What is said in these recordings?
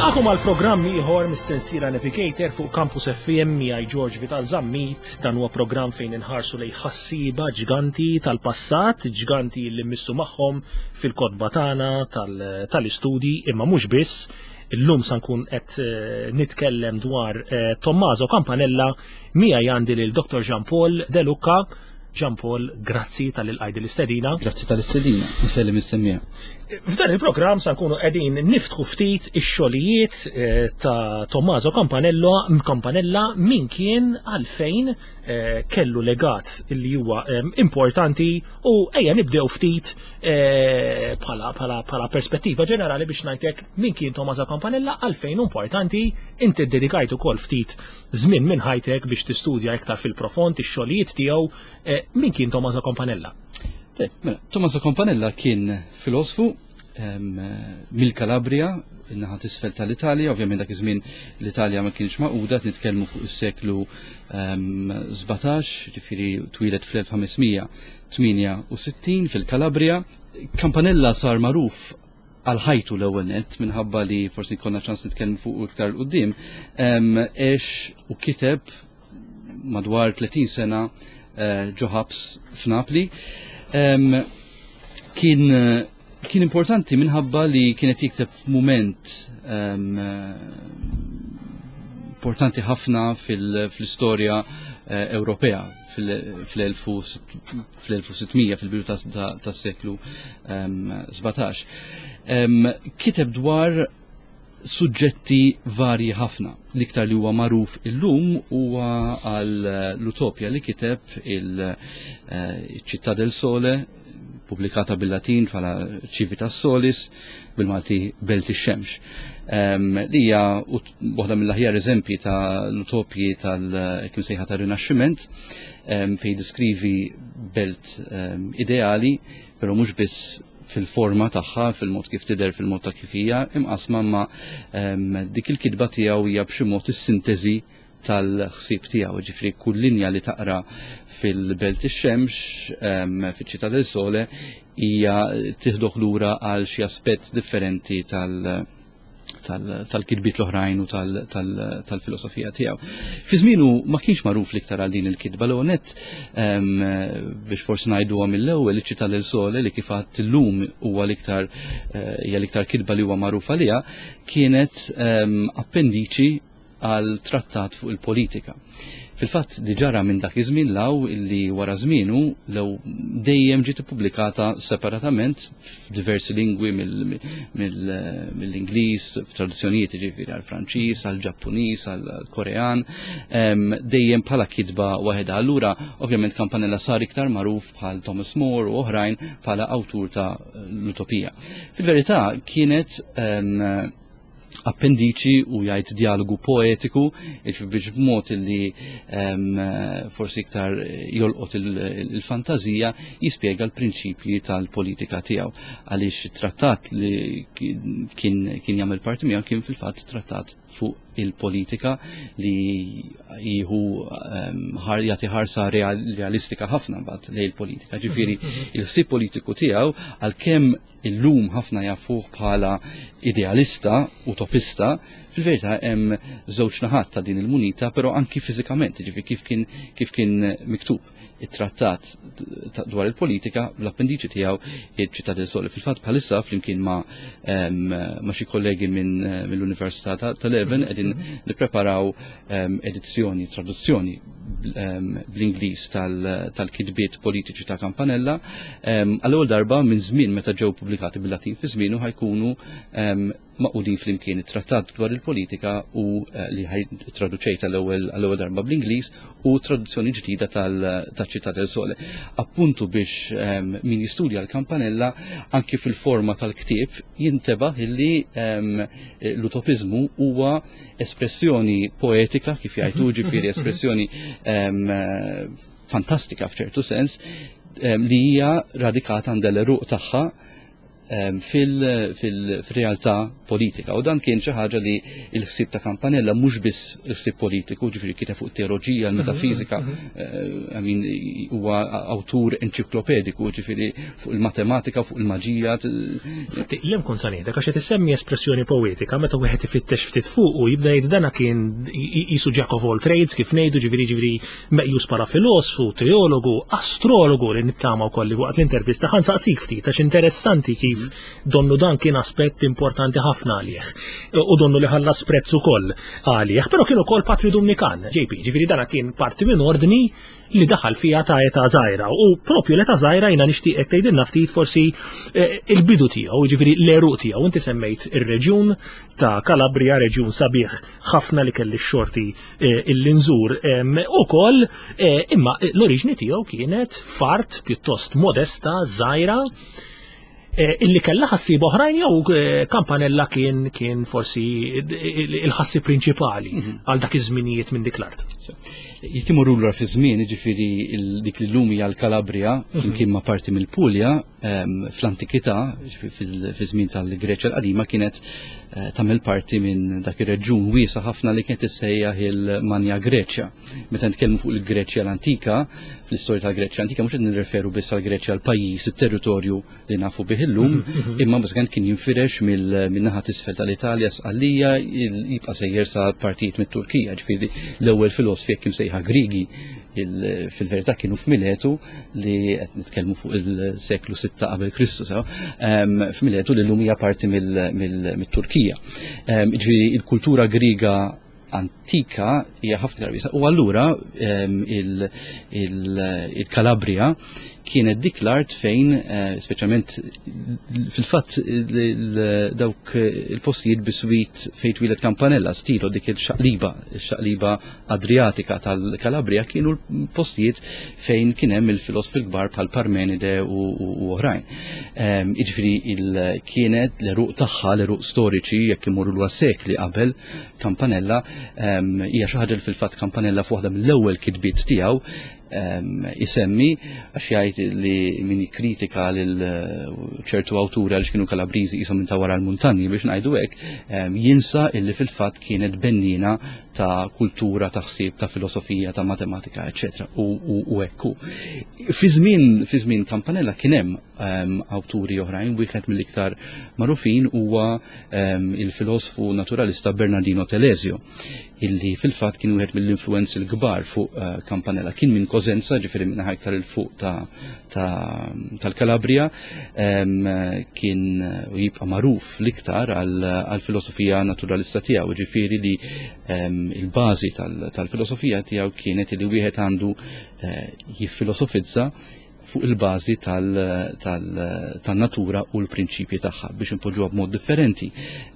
Maħkom għal programm ieħor mis-sensiela Navigator fuq Campus FM miegħi George Vital Zammit. Dan huwa programm fejn inħarsu lejn ħassiba ġganti tal-passat, ġganti li mmissu magħhom fil-kotba tagħna tal-istudji, imma mhux biss. Illum se nkun qed nitkellem dwar Tommaso Campanella, miegħi għandi lil Dr. Jean Paul De Luca. Jean Paul, grazzi tal-qajdi l-istedina. Grazzi tal-istedina, niselli mistemmija. F'dan il-programm sa nkunu qegħdin niftħu ftit ix-xogħlijiet ta' Tommaso Campanella min kien għalfejn kellu legat li huwa importanti u ejja nibdew ftit bħala perspettiva ġenerali biex ngħidlek min kien Tommaso Campanella għalfejn importanti. Inti ddedikajt ukoll ftit żmien minn ħajtek biex tistudja iktar fil-profond ix-xogħlijiet tiegħu. Min kien Tommaso Campanella? Tommaso Campanella kien filosofu mill-Kalabria, naħa tisfel tal-Italja. Ovvjament dak iż-żmien l-Italja ma kienx maquda, nitkellmu fuq is-seklu 17, ġifieri twilet fl-1568 fil-Kalabria. Campanella sar magħruf għal ħajtu l-ewwel nett minħabba li forsi konna ċans nitkellmu fuq iktar quddiem, għex u kiteb madwar 30 sena ġo ħabs f'Napli. Kien importanti minħabba li kienet jikteb f'mument importanti ħafna fil-istorja Ewropea fl-1600 fil-bidu tas-seklu 17. Kiteb dwar suġġetti varji ħafna. L-iktar li huwa magħruf illum huwa għal l-Utopja li kiteb il-Città del Sole, pubblikata bil-Latin bħala Civitas Solis, bil-Malti Belt ix-Xemx. Li hija waħda mill-aħjar eżempji ta' l-utopji tal-kim sejħa ta' Rinaxximent, fejn diskrivi belt ideali, però mhux biss fil-forma tagħha, fil-mod kif tidher, fil-mod ta' kif hija, imqasma ma dik il-kitba tiegħu hija b'xi mod is-sintesi tal-ħsieb tiegħu. Ġifri kull linja li taqra fil-Belt ix-Xemx, fiċ-Città del Sole, hija tieħdoh lura għal xi aspett differenti tal-kitbiet l-oħrajn u tal-filosofija tiegħu. Fi żmienu ma kienx magħruf l-iktar għal din il-kitba l nett biex forsi ngħiduha mill-ewwel iċ-Città del Sole li kif għadt illum huwa hija l-iktar kitba li huwa magħruf għaliha, kienet appendiċi għal trattat fuq il-politika. Fil-fatt li ġara minn dak iż-żmien law illi wara żmienu lew dejjem ġiet ippubblikata separatament f'diversi lingwi mill-Ingliż, f'traduzzjonijiet jiġifieri għal Franċiż, għal Ġappuniż, għal Korean, dejjem bħala kitba waħedha. Allura ovvjament Campanella sar iktar magħruf bħal Thomas More u oħrajn bħala awtur ta' l-utopija. Fil-verità kienet appendiċi u jgħid dialogu poetiku, biex b'mod li forsi iktar jolqot il-fantazija jispjega l-prinċipji tal-politika tiegħu. Għaliex it-trattat li kien jagħmel parti miegħu kien fil-fatt trattat fuq il-politika li jieħu jagħti ħarsa realistika ħafna mbagħad lejn il-politika. Ġifieri il-ħsieb politiku tiegħu għalkemm illum ħafna jafuh bħala idealista, utopista, fil-verità hemm żewġ naħat ta' din il-munita, però anki fiżikament, ġifieri kif kien miktub it-trattat dwar il-politika, l-appendiċi tiegħu iċ-Città del Sole. Fil-fatt bħalissa flimkien ma' xi kollegi mill-Università ta' Leven qegħdin nippreparaw edizzjoni, traduzzjoni bl-Ingliż tal-kitbiet politiċi ta' Campanella. Għall-ewwel darba minn żmien meta ġew pubblikati bil-Latin fi żmienu ħajkunu maqudin flimkien it-trattat dwar il-politika u li traduċejta għall-ewwel darba bl-Ingliż u traduzzjoni ġdida tal-Città del Sole. Appuntu biex min jistudja l-Campanella anki fil-forma tal-ktieb jintebaħ illi l-utopizmu huwa espressjoni poetika, kif jgħidu, ġifieri espressjoni fantastika f'ċertu sens, li hija radikata għand l-eruq tagħha fil-realtà politika. U dan kien xi ħaġa li l-ħsieb ta' Campanella mhux biss il-ħsieb politiku, ġifieri kien fuq teoloġija, l-metafizika, huwa awtur enċiklopediku, ġifieri fuq il-matematika, fuq il-maġija. Jiem kont sa ngħidlek għax qed issemmi espressjoni poetika meta wieħed ifittex ftit fuq u jibda jgħid dana kien qisu jack of all trades kif ngħidu ġifieri meqjus bħala filosofu, teologu, astrologu li nittama wkoll waqt l-intervista ħansaqsik ftit għax interessanti kif donnu dan kien aspett importanti ħafna għalih. U donnu li ħallas prezz ukoll għalih, però kien ukoll patridum nikan, JP, ġifieri dana kien parti minn ordni li daħal fija ta' età żgħira. U propju l-età żgħira jiena nixtieqek tgħidilna ftit forsi il-bidu tiegħu, ġifieri l-eruq tiegħu. Inti semmejt ir-reġjun ta' Kalabria, reġjun sabiħ ħafna li kelli x-xorti il-linżur ukoll, imma l-oriġni tiegħu kienet fart pjuttost modesta, żgħira, illi kellha ħassib oħrajn jew Campanella kien forsi il-ħassib prinċipali għal dak iż-żminijiet minn dik l-art. Jekk imorru lura fi żmien, jiġifieri dik li llum hija l-Kalabria flimkien ma' parti mill-Pulja, fl-antikità, fi żmien tal-Greċja l-qadima kienet tagħmel parti minn dak ir-reġjun wiesa' ħafna li kienet issejjaħ il-Manja Greċja. Meta nitkellmu fuq il-Greċja l-antika, fl-istorja tal-Greċja antika mhux qed nirreferu biss għall-Greċja l-pajjiż, it-territorju li nafu bih illum, imma bażikament kien jinfirex min-naħa t'isfel tal-Italja sqallija jibqa' sejjer sa partijiet mit-Turkija, ġifieri l-ewwel filosofi jekk imsejħa Griegi fil-verità kienu f'Miletu li qed nitkellmu fuq il-seklu 6 qabel Kristus, f'Miletu li llum hija parti mit-Turkija. Ġifieri il-kultura Griega antika hija ħafna drabi. U allura il-Kalabria kienet dik l-art fejn, speċjalment fil-fatt dawk il-postijiet biswit fejn twilet Campanella, stilu dik il-xaqliba Adriatika tal-Kalabria kienu l-postijiet fejn kien hemm il-filosofi l-kbar bħal Parmenide u oħrajn. Jiġifieri kienet l-eruq tagħha, l-eruq storiċi jekk imorru lura sekli qabel Campanella, hija xi ħaġa li fil-fatt Campanella f'waħda mill-ewwel kitbiet tiegħu isemmi għax jgħid li min kritika lil ċertu awturi għaliex kienu Kalabriżi qishom minn ta' wara l-muntanji biex ngħidu hekk, jinsa illi fil-fatt kienet bennina ta' kultura, ta' ħsieb, ta' filosofija, ta' matematika, eċetera. U hekk. Fi żmien Campanella kien hemm awturi oħrajn, wieħed mill-iktar magħrufin huwa il-filosofu naturalista Bernardino Telesio, illi fil-fatt kien wieħed mill-influenzi l-kbar fuq Campanella. Kien minn Cosenza, ġifieri minn iktar il-fuq tal-Kalabria, kien jibqa' magħruf l-iktar għall-filosofija naturalista tiegħu, ġifieri li il-bażi tal-filosofija tiegħu kienet li wieħed għandu jiffilosofizza fuq il-bażi tal-natura u l-prinċipji tagħha biex impoġġuha b'mod differenti.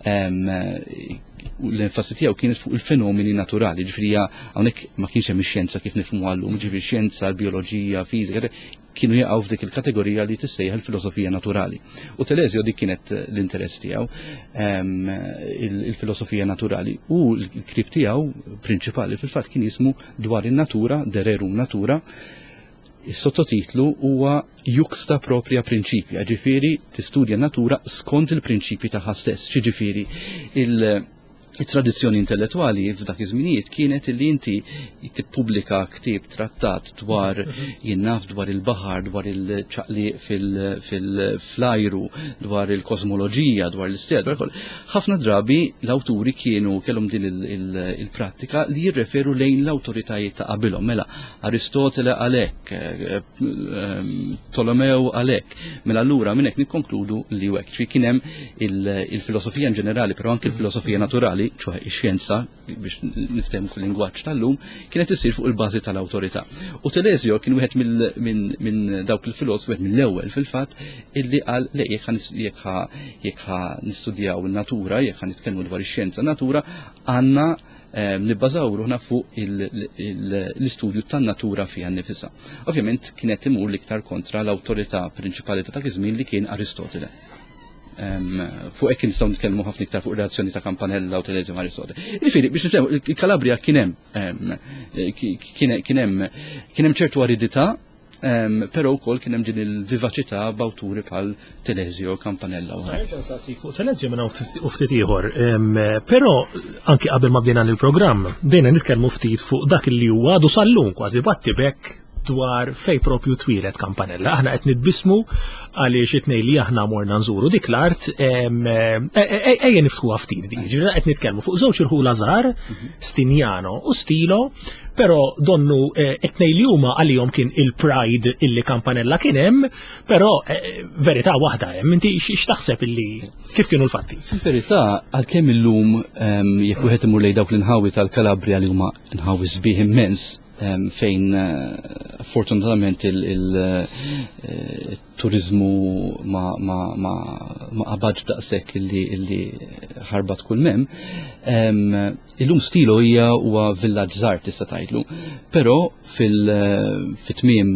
L-enfasi tiegħu kienet fuq il-fenomeni naturali, ġifieri hawnhekk ma kienx hemm ix-xjenza kif nifhmu llum, ġifieri xjenza, l-bioloġija, fiżika, kienu jaqgħu f'dik il-kategorija li tissejjaħ il-filosofija naturali. U Telesio dik kienet l-interess tiegħu, il-filosofija naturali. U l-ktieb tiegħu prinċipali fil-fatt kien jismu dwar in-natura, De Rerum Natura. Is-sottotitlu huwa Juxta Propria Principia, ġifieri tistudja natura skont il-prinċipji tagħha stess. Ġifieri il-tradizzjoni intellettwali f'dak iż-żminijiet kienet li inti tippubblika ktieb trattat dwar jinnaf dwar il-baħar, dwar il-ċaqliq fil-ajru, dwar il-kosmoloġija, dwar l-istel, ħafna drabi l-awturi kienu kellhom din il-prattika li jirreferu lejn l-awtoritajiet ta' qabilhom. Mela Aristotele għalhekk, Tolomew għalhekk. Mela allura minn hekk nikkonkludu li hekk kien hemm il-filosofija in ġenerali, però anke il-filosofija naturali, ċoħe ix-xjenza biex niftehmu fil-lingwaġġ tal-lum, kienet issir fuq il-bażi tal-awtorità. U Telesio kien wieħed minn dawk il-filosofi mill-ewwel fil-fatt illi qal le jekk nistudjaw in-natura, jekk nitkellmu dwar ix-xjenza natura, għandna nibbażaw ruħna fuq l-istudju tan-natura fiha nnifisha. Ovvjament kienet imur l-iktar kontra l-awtorità prinċipali ta' dak iż-żmien li kien Aristotele. Fuq hekk nistgħu nitkellmu ħafna iktar fuq relazzjoni ta' Campanella u Telesio ma' Aristotele. Jiġifieri biex nitkellmu il-Kalabria kien hemm ċertu aridità Però wkoll kien hemm din il-vivaċità b'awturi bħal Telesio, Campanella. Fuq Telesio minn ftit ieħor, però anke qabel ma bdejna il-programm bdejna nitkellmu ftit fuq dak li huwa għadu sallum kważi battibek dwar fej propju twilet Campanella. Aħna qed nitbismu għaliex it-tnejn li aħna morna nżuru dik l-art ejja niftħuha ftit di. Ġifieri qed nitkellmu fuq żewġ irħula żgħar, Stiniano u Stilo, però donnu it-tnejn li huma għalihom kien il-pride illi Campanella kien hemm, però verità waħda hemm. Inti x'taħseb illi kif kienu l-fatti? Verità, għalkemm illum jekk wieħed imur lejn dawk l-inħawi tal-Kalabria li huma inħawi sbieħ immens fejn fortunatament il-turizmu ma qabaġ daqshekk illi ħarbat kull mem. Illum Stilo huwa villaġġ żgħar tista' tgħidlu, però fit-tmiem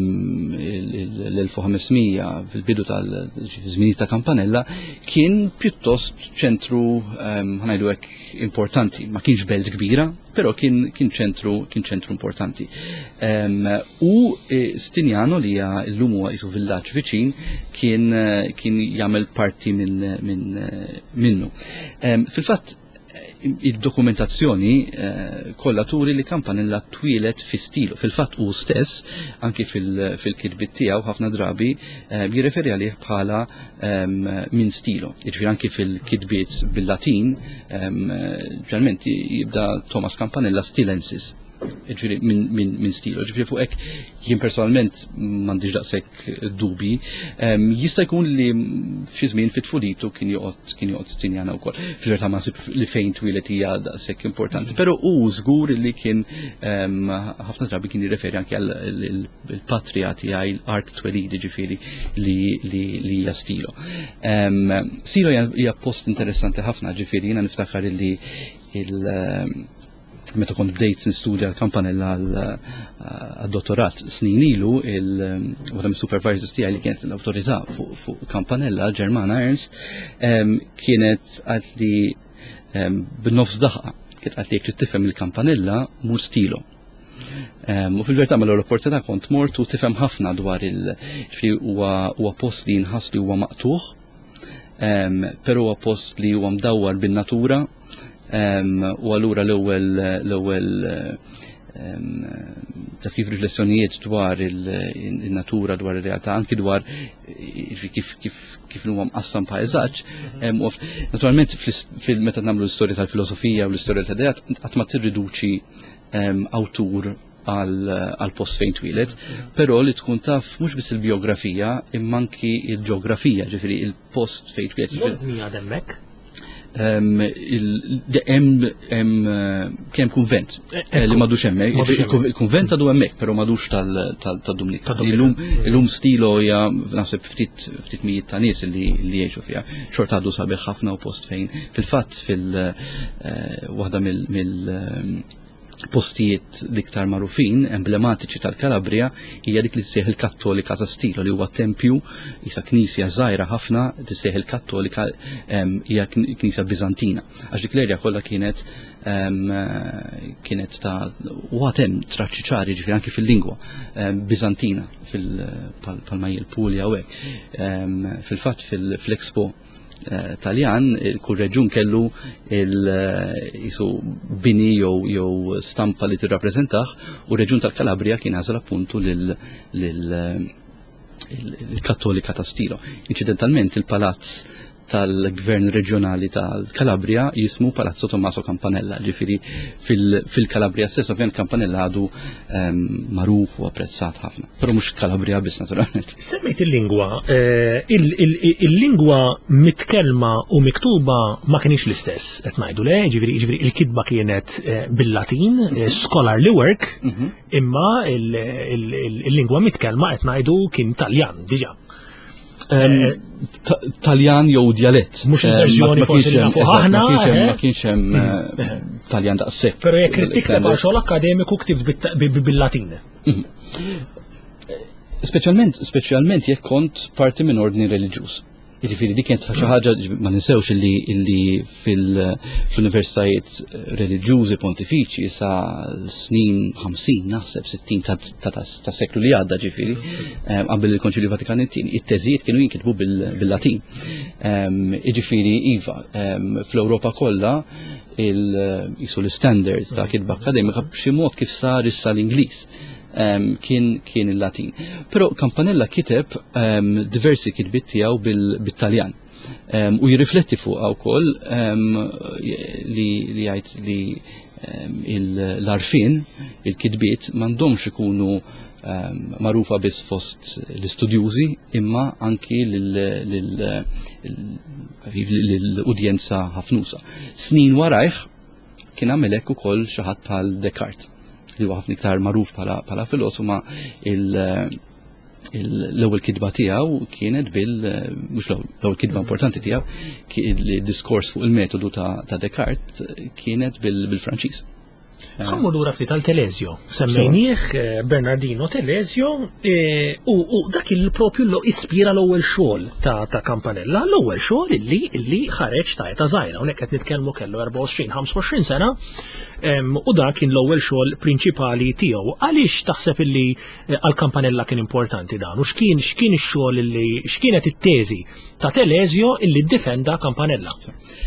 l-1500 fil-bidu tal-żminijiet ta' Campanella kien pjuttost ċentru ħanajdu hekk importanti, ma kienx belt kbira, però kien ċentru importanti. U Stiniano li llum huwa qisu villaġġ viċin kien jagħmel parti minnu. Fil-fatt id-dokumentazzjoni kollha turi li Campanella twilet fi Stilo. Fil-fatt hu stess anki fil-kitbiet tiegħu ħafna drabi jirreferi għalih bħala minn Stilo. Jiġifieri anki fil-kitbiet bil-Latin ġeneralment jibda Thomas Campanella Stilensis. Ġifieri minn Stilo. Ġifieri fuq hekk jien personalment m'għandix daqshekk dubi. Jista' jkun li f'xi żmien fit-tfulitu kien joqgħod Stiniano wkoll. Fil-verità ma nsib li fejn twilet hija daqshekk importanti. Però hu żgur li kien ħafna drabi kien jirreferi anke għal il-patrija tiegħi l-art twelidi ġifieri li hija Stilo. Stilo hija post interessanti ħafna ġifieri jiena niftakar li meta kont bdejt nistudja Campanella għad-dottorat snin ilu, waħda mis-supervisors tiegħi li kienet l-awtorità fuq Campanella, Ġermana Ernst, kienet għalt li bin-nofs daħqa, kienet għalt li jekk tifhem il-Campanella mur Stilo. U fil-verità mal-opportunità kont mort u tifhem ħafna dwar huwa post li nħass li huwa maqtuħ, però huwa post li huwa mdawwar bin-natura. U allura l-ewwel taf kif riflessjonijiet dwar il-natura, dwar ir-realtà, anki dwar kif huwa mqassam pajżaġġ. Naturalment meta nagħmlu l-istorja tal-filosofija u l-istorja tal-ideat qatt ma tirriduċi awtur għal post fejn twilet, però li tkun taf mhux biss il-biografija imma anki il-ġeografija, ġifieri il-post fejn twilet. L-ordni għademmek? Kien konvent li madux hemmhekk. Il-konvent għadu hemmhekk, però madux tal-Dumnik. Illum Stilo hija naħseb ftit mijiet ta' nies li jgħixu fiha. Xorta għadu sabiħ ħafna u post fejn. Fil-fatt waħda postijiet l-iktar magħrufin, emblematiċi tal-Kalabria hija dik li tissejħ il-Kattolika ta' Stilo li huwa tempju isa knisja żgħira ħafna tissejħ il-Kattolika hija knisja Biżantina. Għax dik l-erja kollha kienet ta' hemm traċċiċari ġifieri anke fil-lingwa Biżantina bħalma il-Pulja u hekk. Fil-fatt fil-Expo Taljan, kull reġun kellu jisu bini jew stampa li tirrappreżentaħ u reġun tal-Kalabria kien għażel appuntu l-Kattolika ta' Stilo. Incidentalment il-palazz tal-gvern reġjonali tal-Kalabria jismu Palazzo Tommaso Campanella, ġifiri fil-Kalabria stess, ovvjament Campanella għadu magħruf u apprezzat ħafna. Però mhux Kalabria biss naturalment. Semmejt il-lingwa. Il-lingwa mitkellma u miktuba ma kienx l-istess, qed ngħidu le, ġifieri il-kitba kienet bil-Latin, scholarly work, imma il-lingwa mitkellma qed ngħidu kien Taljan diġà. Taljan jew dialett. Mhux il-verżjoni forsi nafu aħna. Ma kienx hemm Taljan daqshekk. Però jekk irid tikteb għal xogħol akademiku ktibt bil-Latin. Speċjalment jekk kont parti minn ordni reliġjuż. Jiġifieri dik kienet xi ħaġa ma ninsewx illi fl-universitajiet reliġjużi pontifiċi sa snin 50 naħseb 60 ta' seklu li għadda ġifieri qabel il-Konċilju Vatikan it-tieni, it-teżijiet kienu jinkitbu bil-Latin. Jiġifieri iva fl-Ewropa kollha l-standards ta' kitba akademika b'xi mod kif sar issa l-Ingliż. Kien il-Latin. Però Campanella kiteb diversi kitbiet tiegħu bil-Taljan. U jirrifletti fuq wkoll li jgħid li l-arfin, il-kitbiet m'għandhomx ikunu magħrufa biss fost l-istudjużi imma anki l-udjenza ħafnusa. Snin warajh kien għamel hekk ukoll xi ħadd bħal Descartes li huwa ħafna iktar magħruf bħala filosofma l-ewwel kitba tiegħu kienet mhux l-ewwel kitba importanti tiegħu il-diskors fuq il-metodu ta' Descartes kienet bil-Franċiż. Ħammu lura ftit tal-Telesio, semmejnieh Bernardino Telesio u dak il-propju ispira l-ewwel xogħol ta' Campanella, l-ewwel xogħol illi ħareġ ta' eta żgħira, hawnhekk qed nitkellmu kellu 24-25 sena u dak kien l-ewwel xogħol prinċipali tiegħu. Għaliex taħseb illi għal Campanella kien importanti dan u x'kien ix-xogħol x'kienet it-teżi ta' Telesio illi ddifenda Campanella?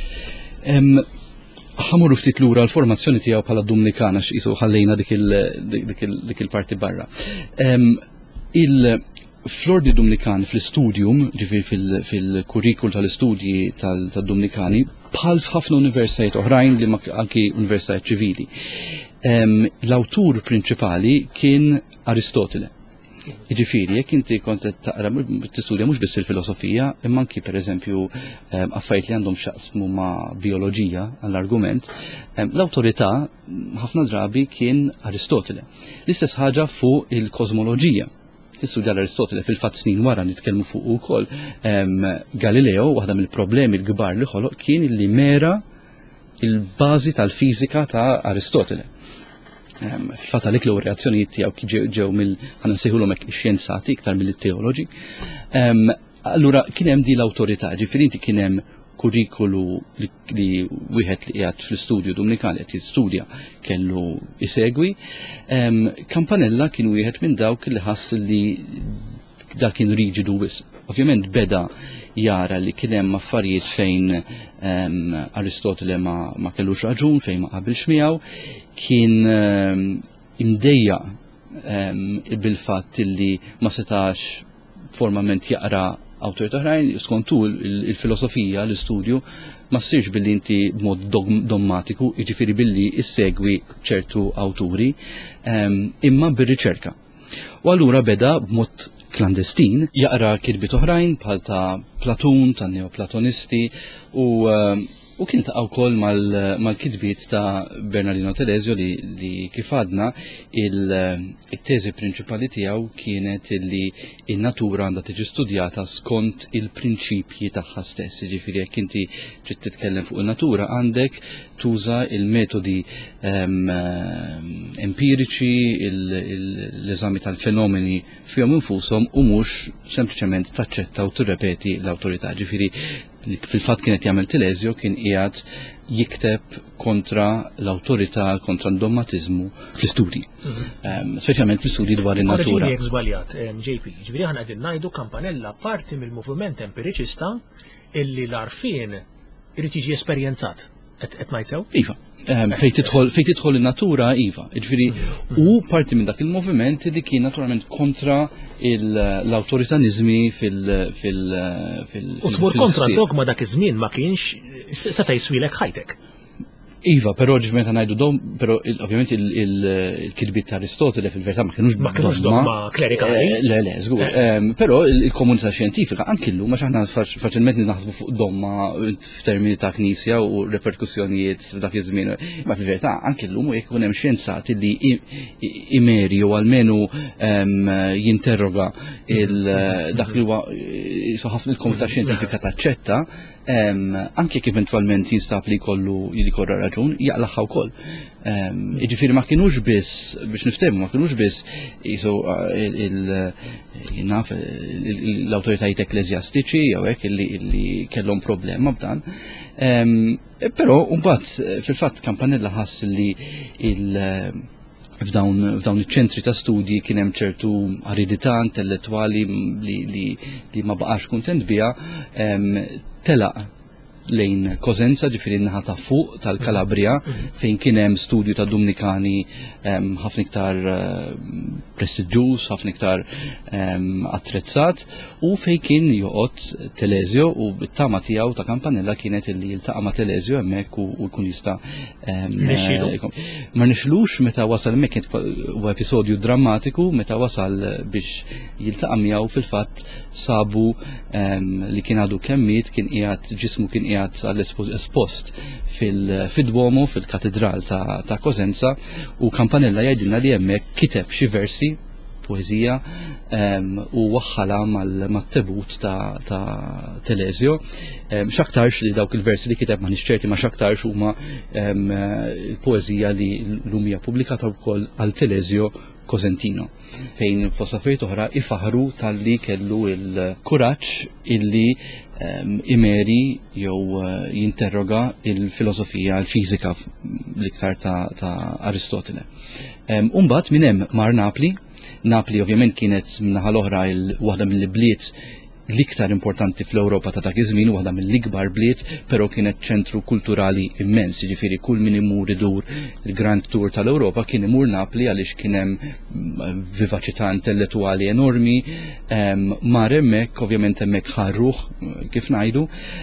ħamurru ftit lura l-formazzjoni tiegħu bħala Dominikana x'isu ħallejna dik il-parti barra. Fl-ordi Dominikan fl-istudium, fil-kurrikul tal-istudji tal-Dominikani, bħal f'ħafna universitajiet oħrajn li anki universitajiet ċivili. L-awtur prinċipali kien Aristotele. Jiġifieri, jekk inti kont taqra tistudja mhux biss il-filosofija, imma anki pereżempju affarijiet li għandhom x'jaqsmu ma' bioloġija għall-argument, l-awtorità ħafna drabi kien Aristotele. L-istess ħaġa fuq il-kosmoloġija. Tistudja l-Aristotele fil-fatt snin wara nitkellmu fuq ukoll Galileo, waħda mill-problemi l-kbar li ħoloq kien li mera il-bażi tal-fiżika ta' Aristotele. Fil-fatt għalik l reazzjonijiet tiegħu ġew ħana nsejħulhom hekk ix-xjenzati iktar mill-teoloġi. Allura kien hemm din l-awtorità, ġifieri inti kien hemm kurrikulu li wieħed li qiegħed fl-istudju Dominikali qed jistudja kellu isegwi. Campanella kien wieħed minn dawk li ħass li dak kien riġidu wisq. Ovvjament beda jara li kien hemm affarijiet fejn Aristotele ma kellux raġun, fejn ma qabilx miegħu, kien imdejja bil-fatt li ma setax formalment jaqra awtorità oħrajn, skontu il-filosofija, l-istudju, ma ssirx billi inti b'mod dogmatiku, jiġifieri billi issegwi ċertu awturi, imma bir-riċerka. U allura beda b'mod klandestin jaqra kitbiet oħrajn bħal ta' Platun, ta' neoplatonisti u kien ta' wkoll mal-kitbiet ta' Bernardino Telesio li kif għadna il-teżi prinċipali tiegħu kienet li in-natura għandha tiġi studjata skont il-prinċipji tagħha stess. Jiġifieri jekk inti trid titkellem fuq in-natura għandek tuża il-metodi empiriċi, l-eżami tal-fenomeni fihom infushom u mhux sempliċement taċċetta u tirrepeti l-awtorità. Ġifieri fil-fatt kienet jagħmel Telesio kien qiegħed jikteb kontra l-awtorità, kontra d-dogmatizmu fl-istudji. Speċjalment fl-istudji dwar in-natura. Jekk żbaljat, JP, ġifieri aħna qegħdin ngħidu Campanella parti mill-moviment empiriċista illi l-arfien irid jiġi esperjenzat. Qed ngħid sew? Iva. Fejn tidħol in-natura, iva. Ġifieri u parti minn dak il-moviment li kien naturalment kontra l-awtoritanizmi fil- U tmur kontra dogma dak iż-żmien ma kienx seta' jswilek ħajtek. Iva, però ġivment ngħidu però ovvjament il-kitbiet ta' Aristotele fil-verità ma kienux dogma klerikali. Le, żgur. Però il-komunità xjentifika anke llum għax aħna faċilment naħsbu fuq dogma f'termini ta' knisja u reperkussjonijiet f'dak iż-żmien. Ma fil-verità anke llum jekk ikun hemm xjenzati li imeri u almenu jinterroga dak li huwa ħafna il-komunità xjentifika taċċetta, anke kif eventualment jinstab li kollu raġun, jaqlaħħa wkoll. Jiġifieri ma kienux biss biex niftehmu, ma kienux biss jisu l-awtoritajiet ekleżjastiċi jew hekk illi kellhom problema b'dan. Però mbagħad fil-fatt Campanella ħass li f'dawn iċ-ċentri ta' studji kien hemm ċertu aridità intellettwali li ma baqax kuntent biha, telaq lejn Cosenza, ġifieri n-naħa ta' fuq tal-Kalabria, fejn kien hemm studju ta' Dominikani ħafna iktar prestiġjuż, ħafna iktar attrezzat, u fejn kien joqgħod Telesio u t-tama tiegħu ta' Campanella kienet illi jiltaqa' ma' Telesio hemmhekk u jkun jista' ma nixlux meta wasal hemmhekk huwa episodju drammatiku meta wasal biex jiltaqa' miegħu fil-fatt sabu li kien għadu kemmit kien qiegħed ġismu kien qiegħed għall-espost fil-Duomo fil-katedral ta' Cosenza u Campanella jgħidilna li hemmhekk kiteb xi versi poeżija u waħħala mat-tebut ta' Telesio. X'aktarx li dawk il-versi li kiteb ma ċerti ma x'aktarx huma l-poeżija li l-lumija pubblikata wkoll għal Telesio Cosentino, fejn fosafejt oħra ifaħru tal-li kellu il-kuraġġ illi imeri jew jinterroga il-filosofija, il-fiżika l-iktar ta' Aristotele. Umbagħad minn hemm mar Napli ovvjament kienet minnaħa l-oħra waħda mill-bliet l-iktar importanti fl-Ewropa ta' dak iż-żmien, waħda mill-ikbar bliet, però kienet ċentru kulturali immens, jiġifieri kull min imur idur il-Grand Tour tal-Ewropa kien imur Napli għaliex kien hemm vivaċità intellettwali enormi, mar hemmhekk ovvjament hemmhekk ħarruh kif ngħidu,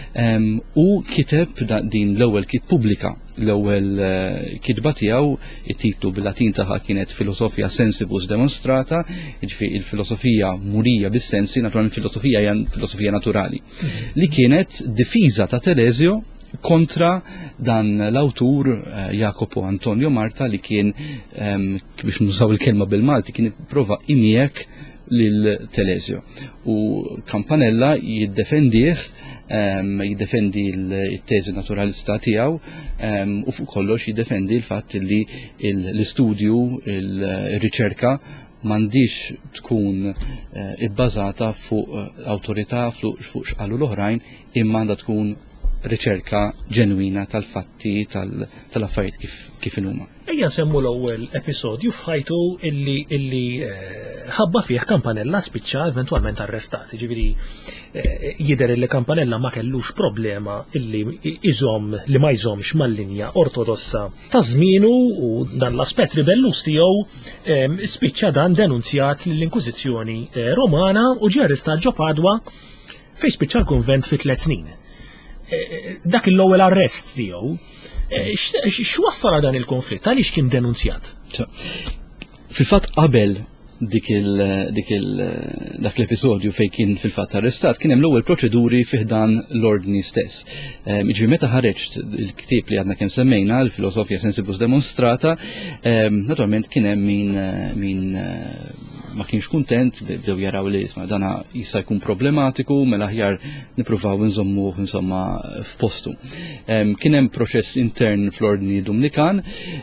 u kiteb din l-ewwel pubblika l-ewwel kitba tiegħu it-titlu bil-Latin tagħha kienet Philosophia Sensibus Demonstrata, jiġifieri il-filosofija murija bis-sensi, naturalment filosofija hija filosofija naturali, li kienet difiża ta' Telesio kontra dan l-awtur Jacopo Antonio Marta li kien biex nużaw il-kelma bil-Malti kien ipprova imiek lil Telesio. U Campanella jiddefendih jiddefendi il-teżi naturalista tiegħu u fuq kollox jiddefendi l-fatt li l-istudju, il-riċerka m'għandix tkun ibbażata fuq awtorità fuq x'qalu l-oħrajn imma għandha tkun riċerka ġenwina tal-fatti tal-affarijiet kif inhuma. Ejja nsemmu l-ewwel episodju f'ħajtu illi ħabba fih Campanella spiċċa eventwalment arrestati. Ġifieri jidher li Campanella ma kellux problema illi li ma jżommx mal-linja ortodossa ta' żmienu u dan l-aspett ribellus tiegħu spiċċa dan denunzjat lill-Inkwiżizzjoni Romana u ġie arrestat ġo Padwa fejn spiċċa l-kunvent fi 3 snin. Dak l-ewwel arrest tiegħu x'wassal dan il-konflitt għaliex kien denunzjat? Fil-fatt qabel dak l-episodju fejn kien fil-fatt arrestat kien hemm l-ewwel proċeduri fih dan l-ordni stess. Jiġri meta ħareġt il-ktieb li għadna kemm semmejna l-Filosofia Sensibus Demonstrata, naturalment kien hemm min ma kienx kuntent, bdew jaraw li dana jista' jkun problematiku, mela aħjar nippruvaw nżommu insomma f'postu. Kien hemm proċess intern fl-Ordni Dominikan,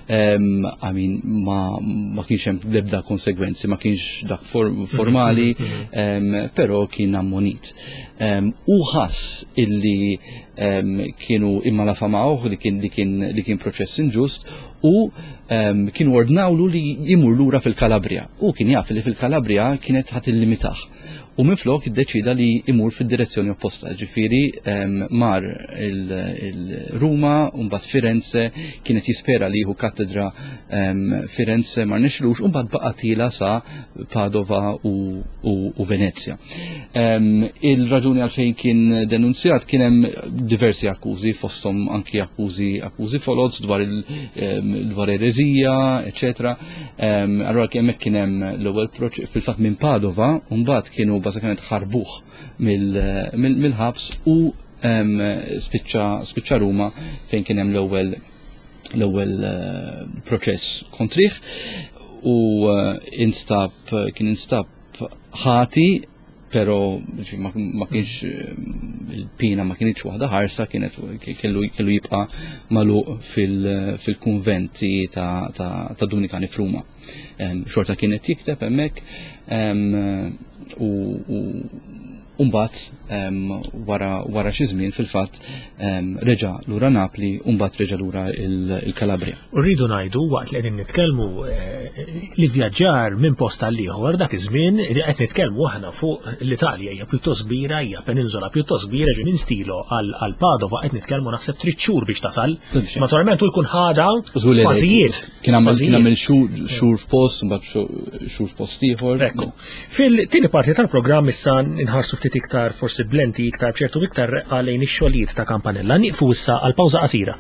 ma kienx hemm l-ebda konsegwenzi, ma kienx dak formali, però kien ammonit. U ħass illi kienu imma la famawh li kien proċess inġust u kienu ordnawlu li jimur lura fil-Kalabria u kien jaf li fil-Kalabria kienet ħat il-limitaħ u minflok iddeċida li imur fil-direzzjoni opposta, ġifiri mar il-Ruma u mbagħad Firenze, kienet jispera li jieħu kattedra Firenze mar nexlux u mbagħad baqatila sa Padova u Venezia. Il-raġuni għalfejn kien denunzjat kien hemm diversi akkużi, fosthom anki akkużi foloz dwar erezija, eċetera. Allura hemmhekk kien hemm l-ewwel fil-fatt minn Padova u mbagħad kienu bażikament ħarbuh mill-ħabs u spiċċa Ruma fejn kien hemm l-ewwel proċess kontrih u kien instab ħati pero ma kienx il-pina ma kienx waħda ħarsa, kellu jibqa' magħluq fil-kunventi ta' Dominikani f'Ruma. Xorta kienet jikteb hemmhekk u mbagħad wara xi żmien fil-fatt reġa' lura Napli u mbagħad reġa' lura il-Kalabria. U rridu ngħidu waqt li qegħdin nitkellmu li vjaġġar minn post għal ieħor dak iż-żmien qed nitkellmu aħna fuq l-Italja hija pjuttost kbira, hija peninsula pjuttost kbira ġi minn Stilo għal Padova qed nitkellmu naħseb 3 xhur biex tasal. Naturalment hu jkun ħada fażijiet. Kien għamel xhur f'post mbagħad xhur f'post ieħor. Ekku. Fil-tieni parti tal-programm issa nħarsu ftit iktar forsi blenti iktar b'ċertu iktar għalejn ix-xogħlijiet ta' Campanella. Nieqfu issa għal pawża qasira.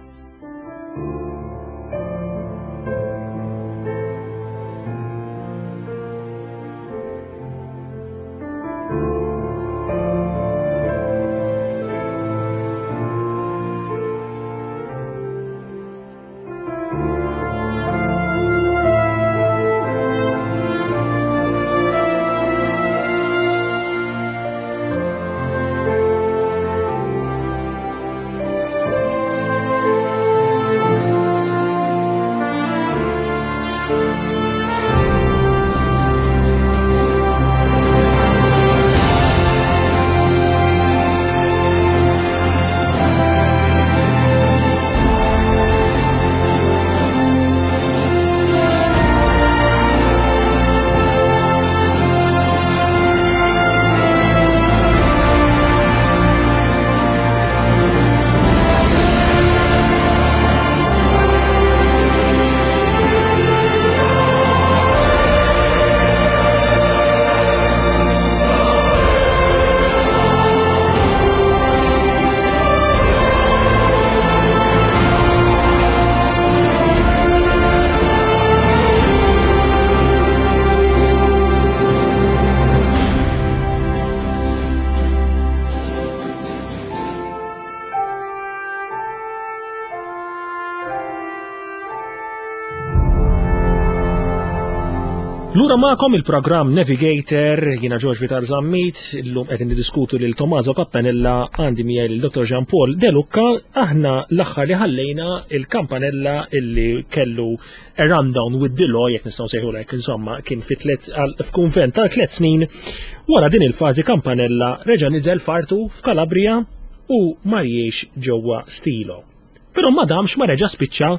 Lura ma'kom il-programm Navigator, jiena George Vital Zammit, illum qed niddiskutu lil Tommaso Campanella, għandi miegħi il-Dr. Jean Paul De Lucca. Aħna l-aħħar li ħallejna il-Campanella illi kellu a rundown with Dilo, jekk nistgħu sejħulek, insomma, kien f'kunvent ta' 3 snin. Wara din il-fażi Campanella reġa' niżel fartu f'Kalabria u ma jgħix ġewwa Stilo. Però ma damx ma reġa' spiċċa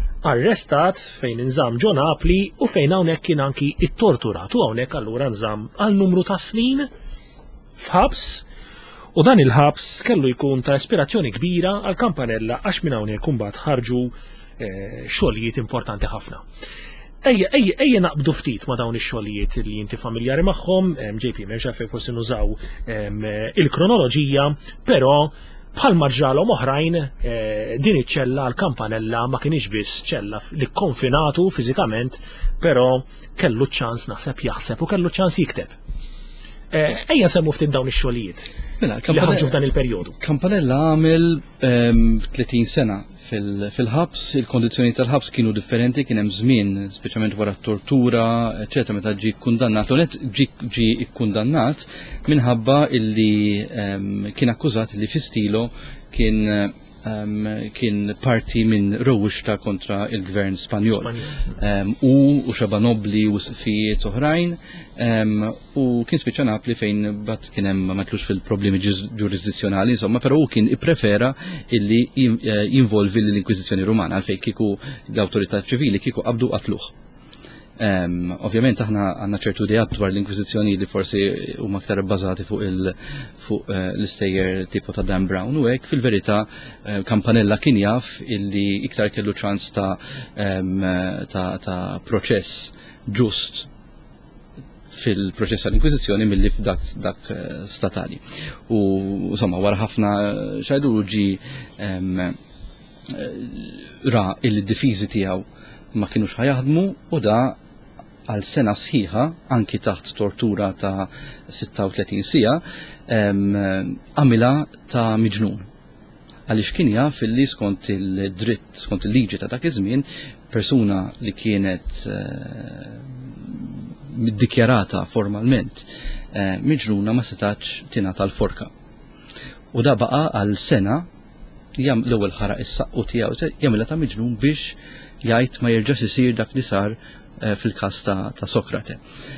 arrestat fejn inżamm ġo Napli u fejn hawnhekk kien anki ittorturat u hawnhekk allura nżamm għal numru ta' snin f'ħabs u dan il-ħabs kellu jkun ta' ispirazzjoni kbira għal Campanella għax minn hawnhekk imbagħad ħarġu xogħlijiet importanti ħafna. Ejja naqbdu ftit ma' dawn ix-xogħlijiet li inti familjari magħhom, JP m'hemmx għalfejn forsi nużaw il-kronoloġija, però bħal marġalhom oħrajn din iċ-ċella l-Campanella ma kienx biss ċella li konfinatu fiżikament, però kellu ċans naħseb jaħseb u kellu ċans jikteb. Ejja semmu ftit dawn ix-xogħlijiet li ħarġu f'dan il-perjodu. Campanella għamel 30 sena fil-ħabs, il-kondizzjoni tal-ħabs kienu differenti, kien hemm żmien, speċjalment wara t-tortura, eċetera, meta ġi kkundannat, ġi kkundannat minħabba illi kien akkużat li fi Stilo kien parti minn rowwixta kontra il-gvern Spanjol. U xeba nobli u sfijiet oħrajn, u kien spiċċa Napli fejn bat kien hemm ma tlux fil-problemi ġurisdizzjonali, insomma, però hu kien ipprefera illi jinvolvi l-Inkwiżizzjoni Rumana għalfejn kieku l-awtorità ċivili kieku qabdu qatluh. Ovvjament aħna għandna ċertu idejat dwar l-Inkwiżizzjoni li forsi huma aktar bbażati fuq l-istejjer tipo ta' Dan Brown u hekk fil-verità Campanella kien jaf illi iktar kellu ċans ta' proċess ġust fil-proċess tal-Inkwiżizzjoni milli f'dak statali. U insomma wara ħafna xajdu ġi ra il-difiżi tiegħu ma kienux ħajaħdmu u da għal sena sħiħa, anki taħt tortura ta' 36 sija, għamila ta' miġnun. Għaliex kien jaf li skont il-dritt, skont il-liġi ta' dak iż-żmien, persuna li kienet dikjarata formalment miġnuna ma setax tingħata l-forka. U da baqa għal sena l-ewwel ħaraq is-saqqu tiegħu jagħmilha ta' miġnun biex jgħid ma jerġax isir dak li sar fil-każ ta' Sokrate.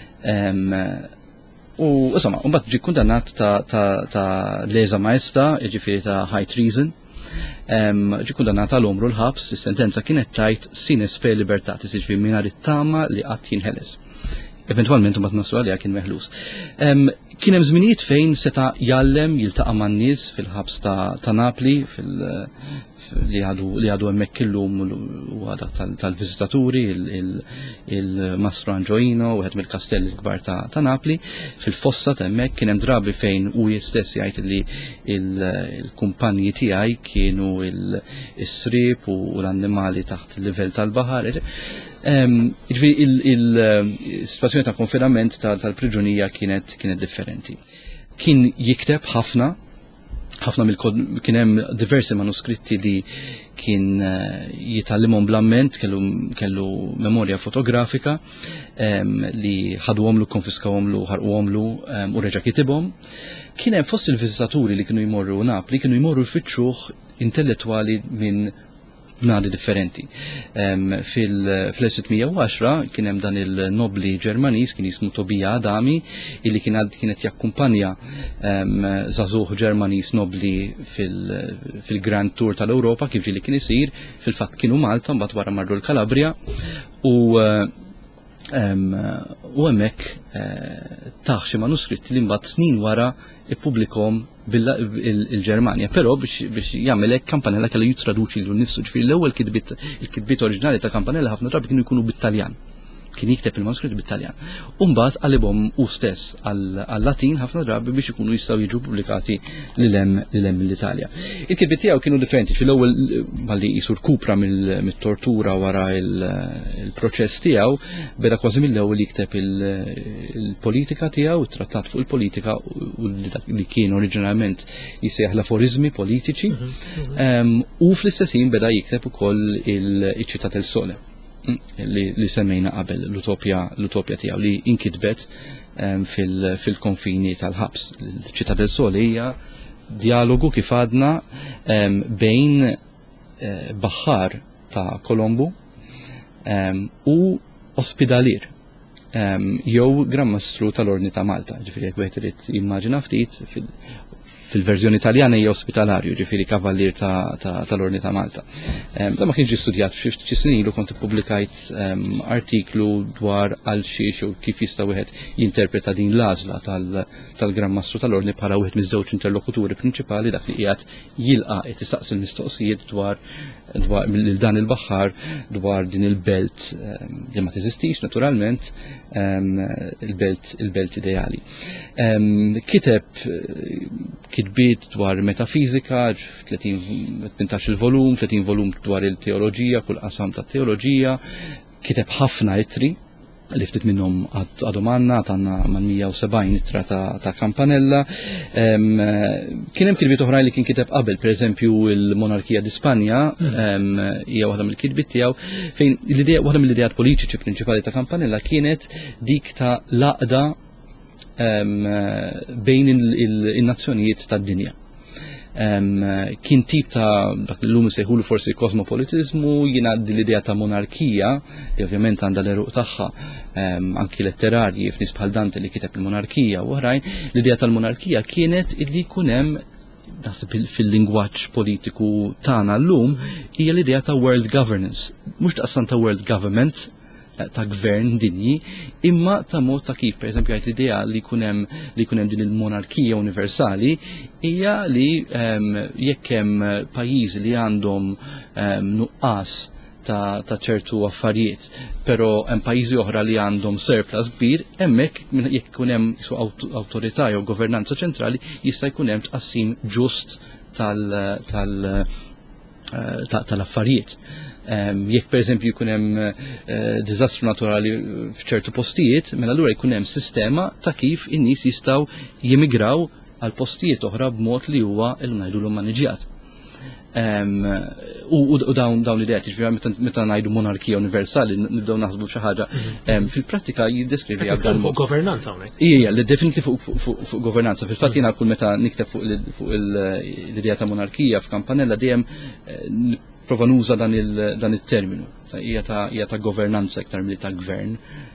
U insomma, mbagħad ġie kundannat ta' lesa maesta, jiġifieri ta' high treason. Ġie kundannat għal omru l-ħabs, is-sentenza kienet tajt sine spe libertatis, jiġifieri mingħajr it-tama li qatt jinħeles. Eventualment mbagħad naslu għaliha kien meħlus. Kien hemm żminijiet fejn seta' jgħallem jiltaqa' man-nies fil-ħabs ta' Napli li għadu hemmhekk illum huwa tal-viżitaturi il-Mastro Angioino wieħed mill-kastelli l-kbar ta' Napli fil-fossa ta' hemmhekk kien hemm drabi fejn hu stess jgħid li l-kumpanji tiegħi kienu is-sriep u l-annimali taħt il-livell tal-baħar. Il-situazzjoni ta' konfinament tal-priġunija kienet differenti. Kien jikteb ħafna kien hemm diversi manuskritti li kien jitallimhom bl-amment, kellu memorja fotografika li ħadhomlu, konfiskawhomlu, ħarquhomlu u reġa' kitibhom. Kien hemm fost il-viżitaturi li kienu jmorru Napli, kienu jmorru jfittxuh intellettwali minn bnadi differenti. Fil-1610 kien hemm dan il-nobli Ġermaniż kien jismu Tobija Adami illi kienet jakkumpanja żagħżugħ Ġermaniż nobli fil-Grand Tour tal-Ewropa kif ġieli kien isir, fil-fatt kienu Malta mbagħad wara marru l-Kalabria u hemmhekk taħ xi manuskritti li mbagħad snin wara ippubblikhom il-Ġermanja, però biex jagħmel hekk Campanella kellu jitraduċi lilu nnifsu, ġifieri l-ewwel il-kitbiet oriġinali ta' Campanella ħafna drabi kienu jkunu bit-Taljan. Kien jikteb il-manuskritt bit-Taljan. U mbagħad qalibhom hu stess għal-Latin ħafna drabi biex ikunu jistgħu jiġu pubblikati lil hemm mill-Italja. Il-kitbiet tiegħu kienu differenti, fil-ewwel malli qisu rkupra mit-tortura wara il-proċess tiegħu, beda kważi mill-ewwel jikteb il-politika tiegħu, it-trattat fuq il-politika li kien oriġinalment jisejjaħ l-aforizmi politiċi, u fl-istess ħin beda jikteb ukoll il-Città del Sole. Li semmejna qabel l-utopja tiegħu li inkitbet fil-konfini tal-ħabs. L-Città del Sole hija dialogu kif għadna bejn baħħar ta' Kolombu u ospidalier jew Grammastru tal-Ordni ta' Malta. Ġifieri jekk wieħed irid jimmaġina ftit fil-verżjoni Taljana hija ospitalarju, ġifieri kavallier tal-Ordni ta' Malta. Da ma kienx studjat xi snin ilu kont ippubblikajt artiklu dwar għal xiex u kif jista' wieħed jinterpreta din l-għażla tal-Grammastru tal-Ordni bħala wieħed miż-żewġ interlokuturi prinċipali dak li qiegħed jilqa' qed isaqsi l-mistoqsijiet dwar dan il-baħħar dwar din il-belt li ma teżistix naturalment il-belt ideali. Kiteb kitbiet dwar metafizika, 18 volum, 30 volum dwar il-teoloġija, kull qasam ta' teoloġija, kiteb ħafna ittri, li ftit minnhom għadhom għandna man 170 ittra ta' Campanella. Kien hemm kitbiet oħrajn li kien kiteb qabel, pereżempju il-Monarkija di Spanja hija waħda mill-kitbiet tiegħu fejn l-idea waħda mill-ideat politiċi prinċipali ta' Campanella kienet dik ta' laqda bejn il-nazzjonijiet tad-dinja. Kien tip ta' dak li l-lum sejħulu forsi kosmopolitizmu, jina l-idea ta' monarkija, li ovvjament għandha l-eruq tagħha anki letterarji f'nies bħal Dante li kiteb il-monarkija u oħrajn, l-idea tal-monarkija kienet illi jkun hemm fil-lingwaġġ politiku tagħna llum hija l-idea ta' world governance, mhux taqsam ta' world government ta' gvern dinji, imma ta' mod ta' kif, per eżempju, għajt idea li kunem din il-monarkija universali, hija li jekk hemm pajjiżi li għandhom nuqqas ta' ċertu affarijiet, però hemm pajjiżi oħra li għandhom surplus kbir, hemmhekk jekk ikun hemm awtorità jew governanza ċentrali jista' jkun hemm tqassim ġust tal-affarijiet. Jekk pereżempju jkun hemm diżastru naturali f'ċertu postijiet, mela allura jkun hemm sistema ta' kif in-nies jistgħu jimigraw għal postijiet oħra b'mod li huwa ngħidulhom maniġjat. U dawn l-ideat, meta ngħidu monarkija universali, nibdew naħsbu xi ħaġa fil-prattika jiddeskrivi fuq governanza hawnhekk. Ija, definitely fuq governanza. Fil-fatt jiena kull meta nikteb fuq l-idea ta' monarkija f'Kampanella dejjem prova nuża dan it-terminu. Hija ta' governanza iktar milli ta' gvern.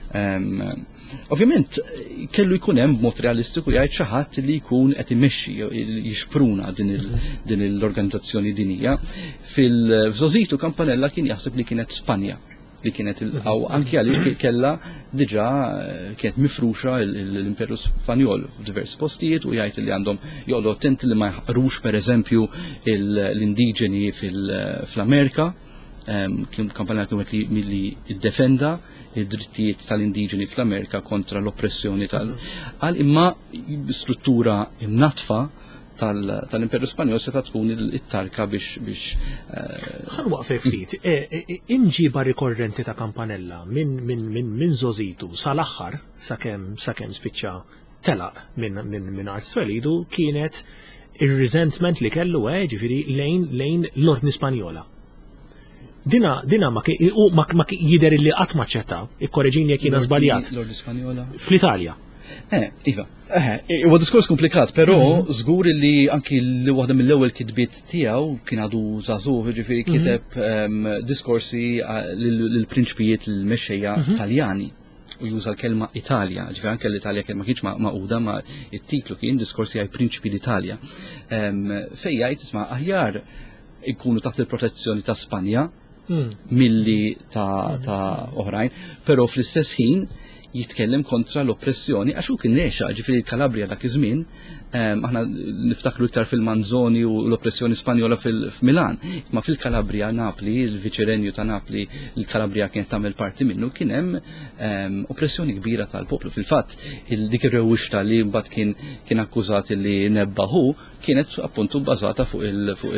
Ovvjament kellu jkun hemm b'mod realistiku jgħid xi ħadd li jkun qed imexxi jixpruna din l-organizzazzjoni dinija. F'Żożitu Kampanella kien jaħseb li kienet Spanja li kienet anke għaliex kellha diġà kienet mifruxa l-Imperu Spanjol f'diversi postijiet u jgħid li għandhom joqgħodu attenti li ma jħaqrux pereżempju l-indiġeni fl-Amerika. Kampanella kienet li iddefenda id-drittijiet tal-indiġeni fl-Amerika kontra l-oppressjoni imma struttura imnatfa tal-Imperu Spanjol seta' tkun it-tarka biex Ħan waqfek ftit, imġiba rikorrenti ta' Kampanella minn Żożitu sal-aħħar sakemm spiċċa telaq minn Arts Velidu kienet ir-resentment li kellu ġifieri lejn l-Ordni Spanjola. Dina ma jider li qatt ma ċetta, ikkorreġini jekk jiena żbaljat. L-Ordni Spanjola. Fl-Italja. Iva. Huwa diskors komplikat, però żgur li anki li waħda mill-ewwel kitbiet tiegħu kien għadu żagħżugħ, ġifieri kiteb diskorsi lill-prinċipijiet l-mexxejja Taljani. U juża l-kelma Italja, ġifieri anke l-Italja kelma kienx maquda ma it-titlu kien diskorsi għaj prinċipi l-Italja. Fejn jgħid isma' aħjar ikunu taħt il-protezzjoni ta' Spanja milli ta' oħrajn, però fl-istess ħin jitkellem kontra l-oppressjoni għax hu kien nexa, ġifieri l-Kalabria dak iż-żmien, aħna niftakru iktar fil-Manzoni u l-oppressjoni Spanjola f'Milan, ma fil-Kalabria Napli, il-Viċerenju ta' Napli, l-Kalabria kienet tagħmel parti minnu, kien hemm oppressjoni kbira tal-poplu. Fil-fatt, dik ir-rewwixta li mbagħad kien akkużat li nebbaħu kienet appuntu bbażata fuq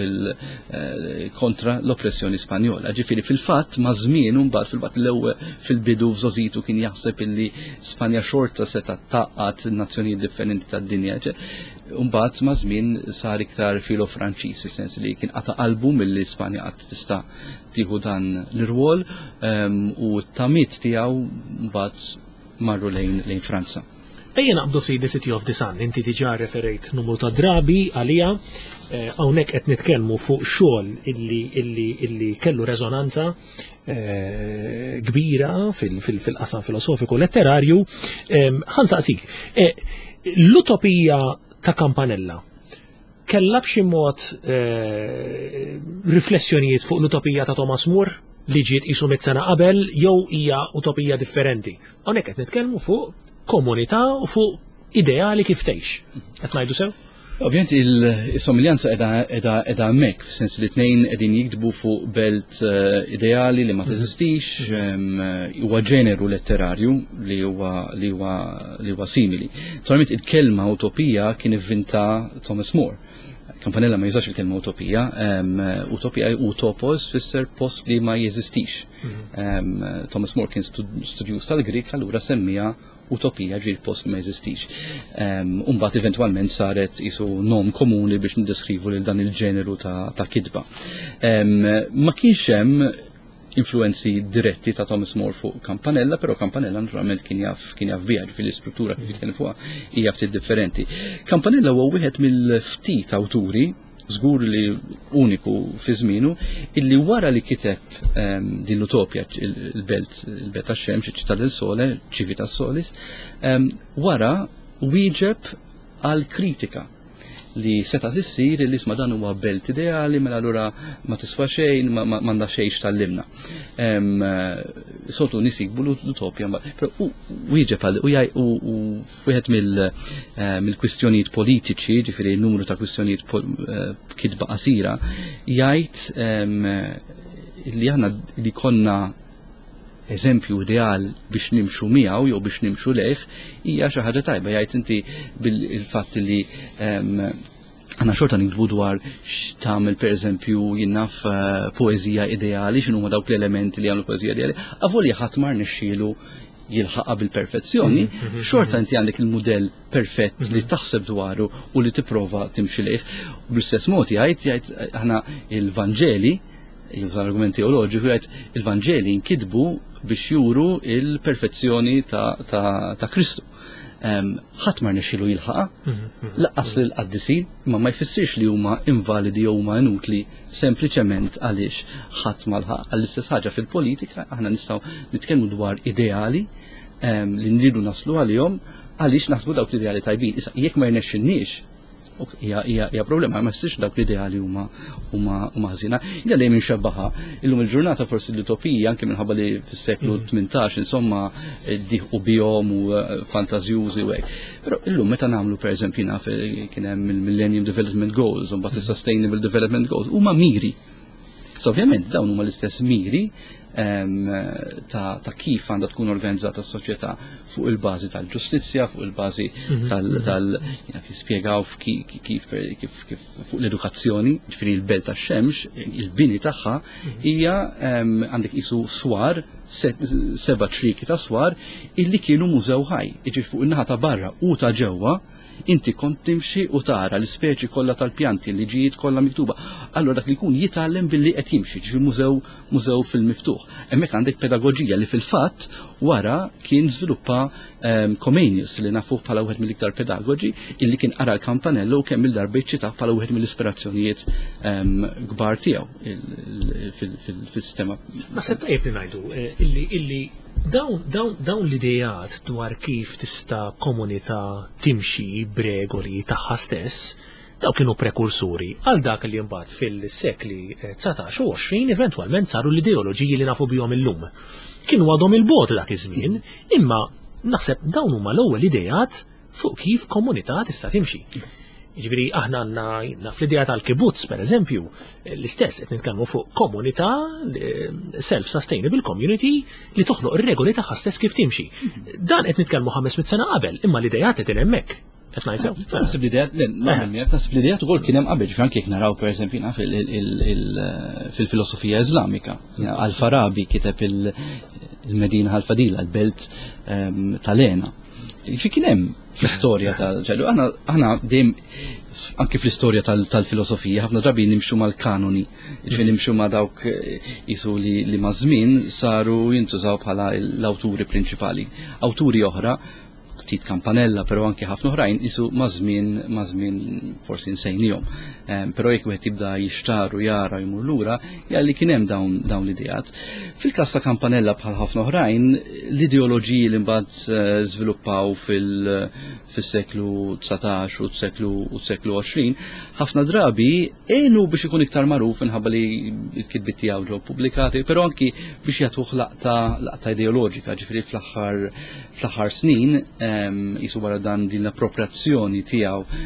kontra l-oppressjoni Spanjola. Ġifieri fil-fatt ma' żmien mbagħad fil-fatt l-ewwel fil-bidu f'Żożitu kien jaħseb illi Spanja xorta seta' taqqat nazzjonijiet differenti tad-dinja. Mbagħad ma' żmien sar iktar filo Franċiż fis-sens li kien qata' qalbu milli Spanja qatt tista' tieħu dan l-irwol u t-tamiet tiegħu mbagħad marru lejn Franza. Ejja naqbdu fi The City of the Sun, inti diġà referejt numru ta' drabi għalija, hawnhekk qed nitkellmu fuq xogħol illi kellu reżonanza kbira fil-qasam filosofiku letterarju. Ħansaqsik, l-utopija ta' Kampanella kellha b'xi mod riflessjonijiet fuq l-utopija ta' Thomas More li ġiet qisu mit-sena qabel jew hija utopija differenti? Hawnhekk qed nitkellmu fuq komunità u fuq ideali kif tgħix. Qed ngħidu sew? Ovvjament il-somiljanza edha hemmhekk, f'sens li tnejn qegħdin jiktbu fuq belt ideali li ma teżistix, huwa ġeneru letterarju li huwa simili. Naturalment il-kelma utopija kien ivvinta Thomas More. Kampanella ma jużax il-kelma utopija, utopija utopos fisser post li ma jeżistix. Thomas More kien studjuż tal-Grik, allura semmija utopija ġir post li ma jeżistix. Umbat eventualment saret isu nom komuni biex nideskrivu lil dan il-ġeneru ta' kidba. Ma kienx hemm influenzi diretti ta' Thomas More fuq Kampanella, però Kampanella naturalment kien jaf biha fil-istruttura kif kien fuqha hija ftit differenti. Kampanella huwa wieħed mill-ftit awturi żgur li uniku fi żmienu illi wara li kiteb din l-utopja il-belt tax-xemx, iċ-ċittà del Sole, Civitas Solis, wara wieġeb għal kritika li seta' tissir li isma' dan huwa belt ideali mela allura ma tiswa xejn, m'għandha xejn tallimna. Soltu nisikbu l-utopja, però wieġeb għal u wieħed mill-kwistjonijiet politiċi, ġifieri numru ta' kwistjonijiet kidba qasira, jgħid li aħna li konna eżempju ideal biex nimxu miegħu jew biex nimxu lejh hija xi ħaġa tajba. Jgħid inti bil-fatt li għandna xorta nikdbu dwar x'tagħmel pereżempju jinnaf poeżija ideali, x'inhuma dawk l-elementi li għamlu poeżija ideali, avolja ħadd ma rnexxielu jilħaqha bil-perfezzjoni, xorta inti għandek il-mudell perfett li taħseb dwaru u li tipprova timxi lejh. U bl-istess mod jgħid aħna il-Vanġeli, juża argument teoloġiku, jgħid il-Vanġeli nkitbu biex juru il-perfezzjoni ta' Kristu. ħadd ma rnexxielu jilħaqha, laqqas lill-qaddisin, imma ma jfissirx li huma invalidi jew huma inutli sempliċement għaliex ħadd ma lħaq. Għall-istess ħaġa fil-politika aħna nistgħu nitkellmu dwar ideali li nridu naslu għalihom għaliex naħsbu dawk l-ideali tajbin. Issa jekk ma jnexxinniex, hija problema, ma jistix dawk l-ideali huma ħażina. Hija dejjem inxebbaħa. Illum il-ġurnata forsi l-utopija anke minħabba li fis-seklu 18 insomma diħqu bihom u fantażjużi u hekk. Però illum meta nagħmlu pereżempju naf kien hemm il-Millennium Development Goals u mbagħad is-Sustainable Development Goals huma miri. So ovvjament dawn huma l-istess miri ta' kif għandha tkun organizzata s-soċjetà fuq il-bażi tal-ġustizzja, fuq il-bażi kif spjegaw kif fuq l-edukazzjoni, ġifieri l-belt tax-xemx, il-bini tagħha hija għandek qisu swar, 7 triki ta' swar illi kienu mużew ħaj, jiġifieri fuq in-naħa ta' barra u ta' ġewwa inti kont timxi u tara l-ispeċi kollha tal-pjanti li ġijiet kollha miktuba. Allura dak li jkun jitgħallem billi qed jimxi, ġifieri mużew fil-miftuħ. Hemmhekk għandek pedagoġija li fil-fatt wara kien żviluppa Comenius li nafuh bħala wieħed mill-iktar pedagoġi illi kien qara l-Campanello u kemm il-darba jċitaħ bħala wieħed mill-ispirazzjonijiet kbar tiegħu fis-sistema. Ma se tajjeb li ngħidu illi dawn l-idejat dwar kif tista' komunità timxi b'regoli tagħha stess, daw kienu prekursuri għal dak li mbagħad fil-sekli 19 u 20 eventwalment saru l-ideoloġiji li nafu bihom illum. Kienu għadhom il-bogħod dak iż-żmien, imma naħseb dawn huma l-ewwel idejat fuq kif komunità tista' timxi. Ġifieri aħna għandna fl-idea tal-kibutz pereżempju l-istess qed nitkellmu fuq komunità self-sustainable community li toħloq ir-regoli tagħha stess kif timxi. Dan qed nitkellmu 500 sena qabel, imma l-idejat qed hemm hekk. Nasib l-idejat ukoll kien hemm qabel, ġifier jekk naraw pereżempju fil-filosofija Iżlamika. Al-Farabi kiteb il-Medina Al-Fadila, l-belt tal-Ena. Kien hemm fl-istorja aħna dejjem anke fl-istorja tal-filosofija ħafna drabi nimxu mal-kanoni, ġifieri nimxu ma' dawk isu li ma' żmien saru jintużaw bħala l-awturi prinċipali. Awturi oħra ftit Campanella, però anke ħafna oħrajn isu ma' żmien forsi nsejnihom. Però jekk wieħed jibda jixtaru jara jmur lura, jalli kien hemm dawn l-idejat. Fil-każ ta' Campanella bħal ħafna oħrajn, l-ideoloġiji li mbagħad żviluppaw fis-seklu 19 u s-seklu 20, ħafna drabi għenu biex ikun iktar magħruf minħabba li l-kitbiet tiegħu ġew pubblikati, però anki biex jagħtuh laqta ideoloġika, ġifieri fl-aħħar snin jisu wara dan din l-appropriazzjoni tiegħu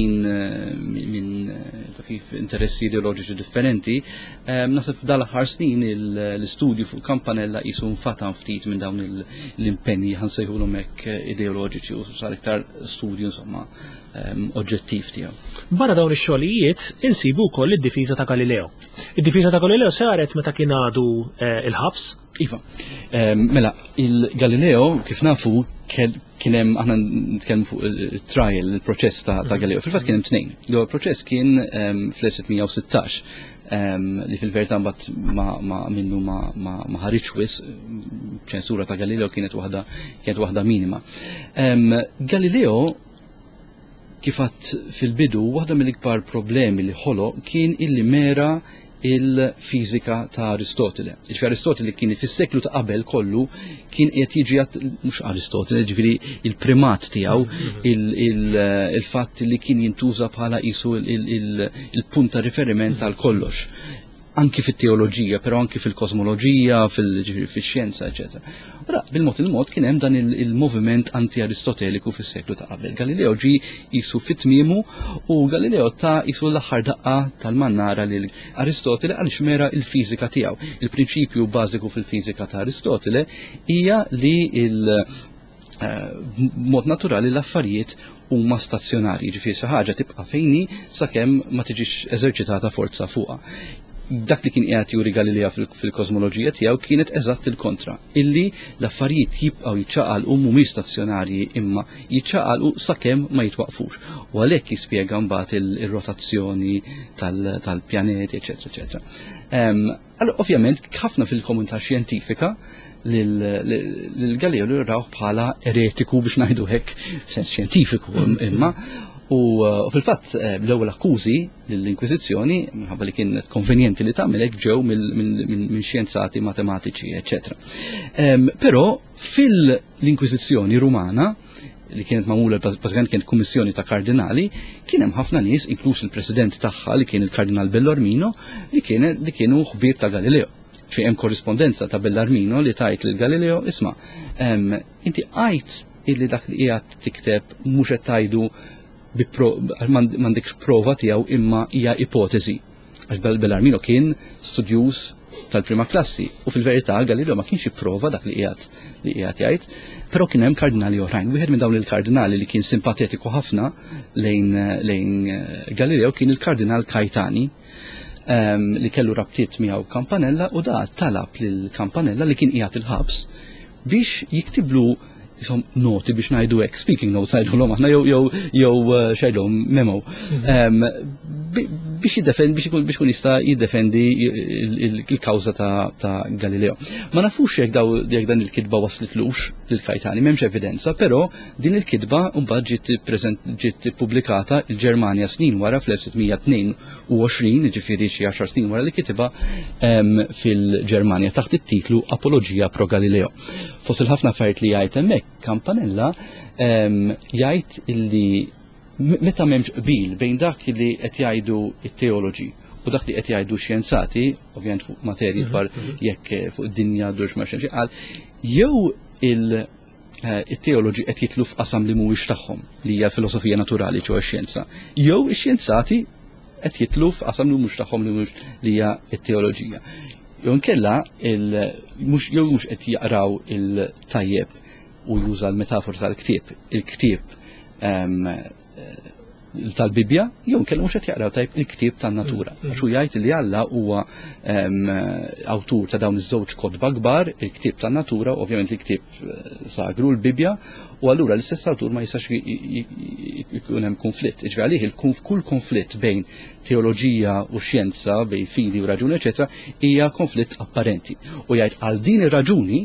minn interessi ideoloġiċi differenti, nasib dal-aħħar snin l-istudju fuq Campanella jisu nfatan ftit minn dawn l-impenji ħansejħulhom hekk ideoloġiċi u sar iktar studju insomma oġġettiv tiegħu. Barra dawn ix-xogħlijiet insibu wkoll id-difiża ta' Galileo. Id-difiża ta' Galileo saret meta kien għadu il-ħabs. Iva, mela, il-Galileo kif nafu kien hemm aħna nitkellmu fuq il-trial, il-proċess ta' Galileo. Fil-fatt kien hemm tnejn. L-proċess kien fl-1916 li fil-verità mbagħad minnu ma ħaritx wisq, ċensura ta' Galileo kienet waħda minima. Galileo kifat fil-bidu waħda mill-ikbar problemi li ħoloq kien illi mera il-fizika ta' Aristotele. Ġifieri Aristotele kien fis-seklu ta' qabel kollu kien qed jiġi mhux Aristotele, ġifieri il-primat tiegħu, il-fatt li kien jintuża bħala qisu il-punt ta' riferiment għal kollox. Anki fit-teoloġija, però anki fil-kosmoloġija, fil-xjenza, eċetera. Ora, bil-mod kien hemm dan il-moviment anti-aristoteliku fis-seklu ta' qabel. Galileo ġi qisu fit-tmiemu u Galileo ta' qisu l-aħħar daqqa tal-mannara lil Aristotele għaliex mera il-fiżika tiegħu. Il-prinċipju bażiku fil-fiżika ta' Aristotele hija li mod naturali l-affarijiet huma stazzjonarji, ġifieri xi ħaġa tibqa' fejni sakemm ma tiġix eżerċitata forza fuqha. dak li kien qiegħed juri Galilea fil-kosmoloġija tiegħu kienet eżatt il-kontra, illi l-affarijiet jibqgħu jiċċaqalqu mhumiex stazzjonarji imma jiċċaqalqu sakemm ma jitwaqfux. U għalhekk jispjega mbagħad ir-rotazzjoni tal-pjaneti, eċetera, eċetera. Allora, ovvjament, ħafna fil-komunità xjentifika lil Galileo li rawh bħala eretiku biex ngħidu hekk f'sens xjentifiku imma u fil-fatt l-ewwel akkużi lill-Inkwiżizzjoni minħabba li kien konvenjenti li tagħmel hekk ġew minn xjenzati matematiċi, eċetera. Però fil-Inkwiżizzjoni Rumana li kienet magħmula bażikament kienet kummissjoni ta' kardinali, kien hemm ħafna nies, inkluż il-President tagħha li kien il-Kardinal Bellarmino, li kienu ħbieb ta' Galileo. Fi hemm korrispondenza ta' Bellarmino li tajt lil Galileo, isma' inti għajt illi dak li qiegħed tikteb mhux qed tgħidu m'għandekx prova tiegħu imma hija ipotesi. Għax Bellarmino kien studjuż tal-prima klassi u fil-verità Galileo ma kienx ipprova dak li qiegħed jgħid, però kien hemm kardinali oħrajn. Wieħed minn dawn il-kardinali li kien simpatetiku ħafna lejn Galileo kien il-Kardinal Kajtani, li kellu rabtiet miegħu Campanella u da talab lil Campanella li kien qiegħed il-ħabs biex jiktiblu noti biex ngħidu hekk, speaking notes ngħidulhom aħna jew xejdhom memo. Biex ikun jista' jiddefendi il-kawża ta' Galileo. Ma nafux jekk dan il-kitba waslitlux lil Kajtani, m'hemmx evidenza, però din il-kitba mbagħad ġiet ippubblikata il-Ġermanja snin wara fl-1622, ġifieri xi 10 snin wara li kitibha fil-Ġermanja taħt it-titlu Apologia pro Galileo. Fost il-ħafna affarijiet li jgħid hemmhekk Campanella jgħid illi meta m'hemmx qbil bejn dak li qed jgħidu t-teoloġi u dak li qed jgħidu xjenzati, ovvjament fuq materji dwar jekk fuq id-dinja durx ma xejn qal, jew it-teoloġi qed jitlu f'qasam li mhuwiex tagħhom li hija filosofija naturali ġew ix-xjenza, jew ix-xjenzati qed jitlu f'qasam li mhux tagħhom li hija t-teoloġija. Jew inkella mhux qed jaqraw il-tajjeb u juża l-metafora tal-ktieb, il-ktieb tal-Bibja, jew inkella mhux qed jaqraw tajjeb il-ktieb tan-natura. Għax hu jgħid li Alla huwa awtur ta' dawn iż-żewġ kotba kbar, il-ktieb tan-natura, ovvjament il-ktieb sagru l-Bibja, u allura l-istess awtur ma jistax jkun hemm konflitt. Iġri għalih kull konflitt bejn teoloġija u xjenza, bejn fidi u raġuni, eċetera, hija konflitt apparenti. U jgħid għal din ir-raġuni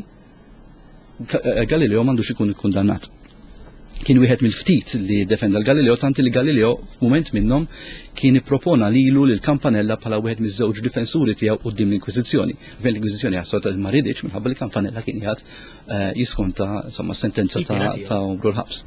Galileo m'għandux ikun ikkundannat. Kien wieħed mill-ftit li defenda l-Galileo, tanti li Galileo f'mument minnhom kien ippropona lilu lil Campanella bħala wieħed miż-żewġ difensuri tiegħu quddiem l-Inkwiżizzjoni. Fejn l-Inkwiżizzjoni ħassot ma rridx minħabba li Campanella kien jgħid jiskonta sentenza ta' umru l-ħabs.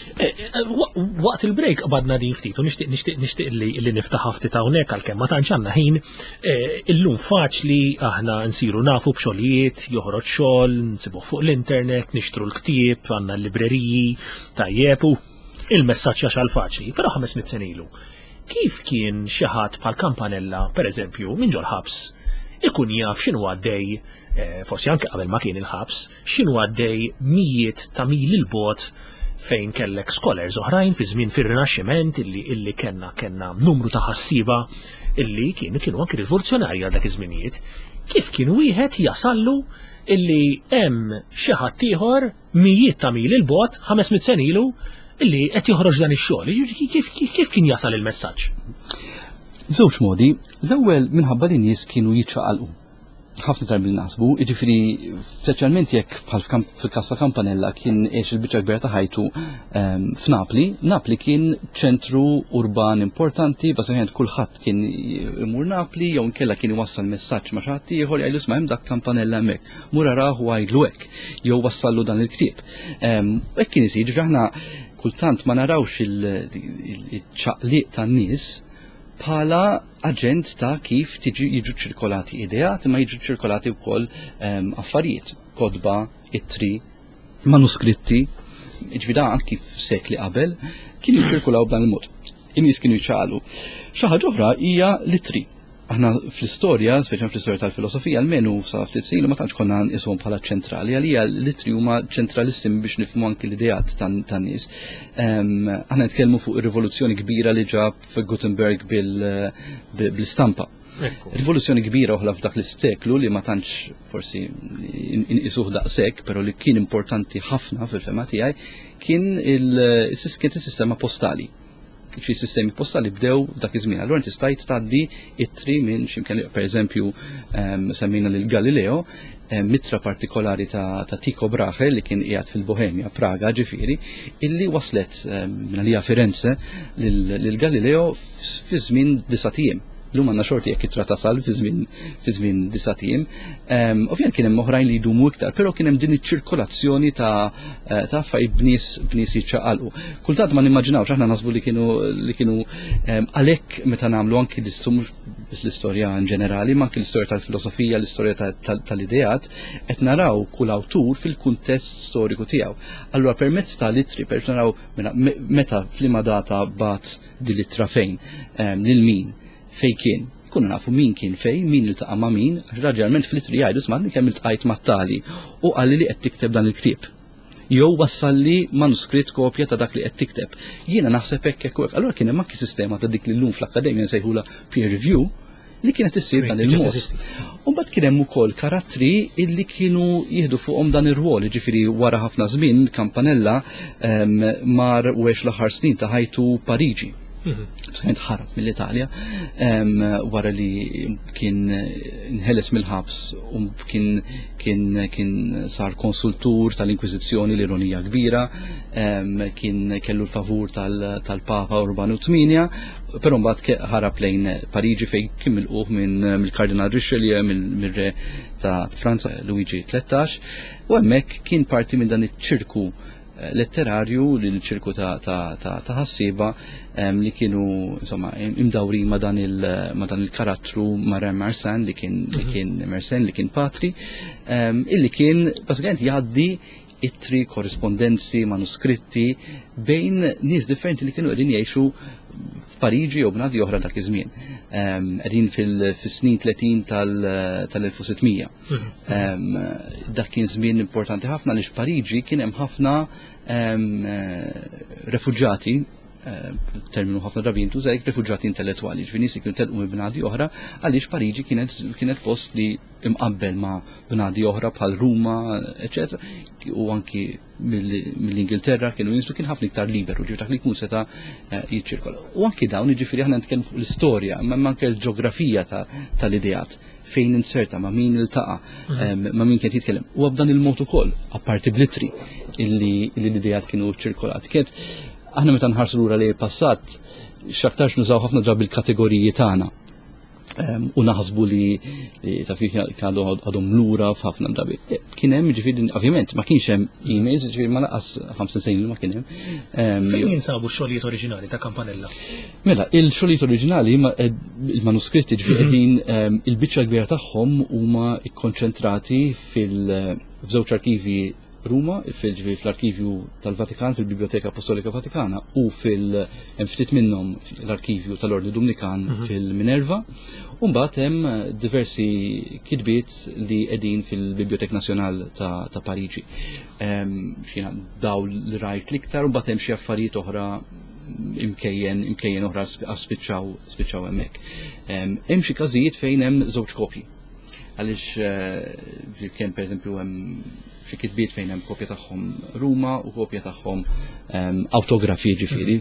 Waqt il-break qabadna din ftit u nixtieq li niftaħ ftit hawnhekk għalkemm ma tantx għandna ħin. Illum faċli aħna nsiru nafu b'xogħlijiet, joħroġ xogħol, nsibuh fuq l-internet, nixtru l-ktieb, għandna l-libreriji tajjeb u il-messaġġ għax faċli, però 500 sen ilu. Kif kien xi ħadd bħal Campanella, pereżempju, minn ġol ħabs, ikun jaf x'inhu għaddej, forsi anke qabel ma kien il-ħabs, x'inhu għaddej mijiet ta' mil il-bogħod fejn kellek scholars oħrajn fi żmien fir-Rinaxximent illi kellna numru ta' ħassiba illi kienu anke rivoluzzjonarji għal dak iż-żminijiet. Kif kien wieħed jasallu illi hemm xi ħadd ieħor mijiet ta' mil il-bogħod 500 sen ilu illi qed joħroġ dan ix-xogħol. Kif kien jasal il-messaġġ? Żewġ modi. L-ewwel minħabba li nies kienu jiċċaqalqu. Ħafna drabi naħsbu, jiġifieri speċjalment jekk bħal fil-każ ta' Campanella kien għex il-biċċa kbira ta' ħajtu f'Napli. Napli kien ċentru urban importanti, bażikament kulħadd kien imur Napli jew inkella kien iwassal messaġġ ma' xi ħadd ieħor jgħidlu isma' hemm dak Campanella hemmhekk. Mur arahu għajdlu hekk jew wassallu dan il-ktieb. Hekk kien isir, ġifieri aħna kultant ma narawx il-ċaqliq tan-nies bħala aġent ta' kif jiġu ċirkolati ideat, ma jiġu ċirkolati wkoll affarijiet, kodba, ittri, manuskritti, ġvida anki f'sekli qabel, kienu jiċirkolaw b'dan il-mod. In-nies kienu jċaqalu. Xi ħaġa oħra hija l-ittri. Aħna fl-istorja, speċjalment fl-istorja tal-filosofija, almenu sa ftit snin ma tantx konna nqishom bħala ċentrali, għalija l-ittri huma ċentralissimi biex nifhmu anki l-ideat tan-nies. Aħna nitkellmu fuq ir-rivoluzzjoni kbira li ġab Gutenberg bil-istampa. Rivoluzzjoni kbira oħra f'dak l-isteklu li ma tantx forsi inqisuh daqshekk, però li kien importanti ħafna fil-fema tiegħi kien is-sistema postali. Sistemi postali bdew dak iż-żmien. Allura inti stajt tgħaddi ittri minn x'imkien pereżempju semmejna lil Galileo mitra partikolari ta' Tycho Brahe li kien qiegħed fil-Bohemia, Praga ġifieri, illi waslet minn għalija Firenze lil Galileo fi żmien 9 tiem. L-lum għandna xorti jekk itra tasal fi żmien 9 tiem. Ovvjament kien hemm oħrajn li jdumu iktar, però kien hemm din iċ-ċirkolazzjoni ta' affarijiet bnies jiċċaqalqu. Kultant ma nimmaġinawx aħna naħsbu li kienu għalhekk meta nagħmlu anki l-istorja in ġenerali, ma anki l-istorja tal-filosofija, l-istorja tal-ideat, qed naraw kull awtur fil-kuntest storiku tiegħu. Allura permezz tal-ittri per naraw meta f'liema data bat din l-ittra fejn, lil min, fej kien. Kunna nafu min kien fej, min iltaqa' ma' min, għax raġalment fl-ittri jgħidu smadni kemm iltqajt mat-tali u qalli li qed tikteb dan il-ktieb. Jew wassalli manuskritt kopja ta' dak li qed tikteb. Jiena naħseb hekk. Allura kien hemm anki sistema ta' dik li llum fl-akkademja nsejħula peer review li kienet issir dan il-mod. U mbagħad kien hemm ukoll karattri illi kienu jieħdu fuqhom dan ir-rwol, ġifieri wara ħafna żmien Campanella mar wex l-aħħar snin ta' ħajtu Pariġi. B'sejn ħarab mill-Italja wara li kien nħeles mill-ħabs u kien sar konsultur tal-Inkwiżizzjoni l-ironija kbira, kien kellu l-favur tal-Papa Urbanu VIII, però mbagħad ħarab lejn Pariġi fejn kien milquh mill-Kardinal Richelieu mill-Re ta' Franza Luigi XIII, u hemmhekk kien parti minn dan iċ-ċirku letterarju li l-ċirku ta' ħassiba li kienu insomma imdawri ma' dan il-karattru Marin Mersenne li kien Mersenne li kien patri, illi kien bażikament jgħaddi ittri, korrespondenzi, manuskritti bejn nies differenti li kienu qegħdin jgħixu f'Pariġi u bnadi oħra dak iż-żmien. Qegħdin fis-snin 30 tal-1600. Dak kien żmien importanti ħafna għaliex Pariġi kien hemm ħafna refuġġati, terminu ħafna drabi jintuża hekk, refuġġati intellettwali, ġifieri nies li kienu telqu minn bnadi oħra għaliex Pariġi kienet post li imqabbel ma' bnadi oħra bħal Ruma, eċetera, u anki mill-Ingilterra kienu jinsu kien ħafna iktar liberu, ġifieri dak li jkun seta' jiċċirkola. U anki dawn jiġifieri aħna nitkellmu fuq l-istorja, ma anke l-ġeografija tal-ideat, fejn inserta, ma' min iltaqa', ma' min kien jitkellem. U b'dan il-mod ukoll, apparti bl-ittri illi l-ideat kienu ċirkolati. Aħna meta nħarsu lura li passat x'aktarx nużaw ħafna drabi l-kategoriji tagħna u naħsbu li ta' fi kienu għadhom lura f'ħafna drabi. Kien hemm ġifieri ovvjament ma kienx hemm emails, ġifieri ma laqas 5 snin li ma kien hemm. Fejn jinsabu x-xogħlijiet oriġinali ta' Campanella? Mela, il-xogħlijiet oriġinali il-manuskritti ġifieri qegħdin il-biċċa kbira tagħhom huma kkonċentrati f'żewġ arkivi Ruma, fl-arkivju tal-Vatikan, fil-Biblioteka Apostolika Vatikana, u ftit minnhom l-arkivju tal-Ordni Dominikan fil-Minerva, u mbagħad hemm diversi kitbiet li qegħdin fil-Bibliotek Nazzjonal ta' Pariġi. Daw li rajt l-iktar, u mbagħad hemm xi affarijiet oħra imkejjen oħra spiċċaw hemmhekk. Hemm xi każijiet fejn hemm żewġ kopji. Għaliex kemm pereżempju hemm xi kitbiet fejn hemm kopja tagħhom Ruma u kopja tagħhom autografi ġifieri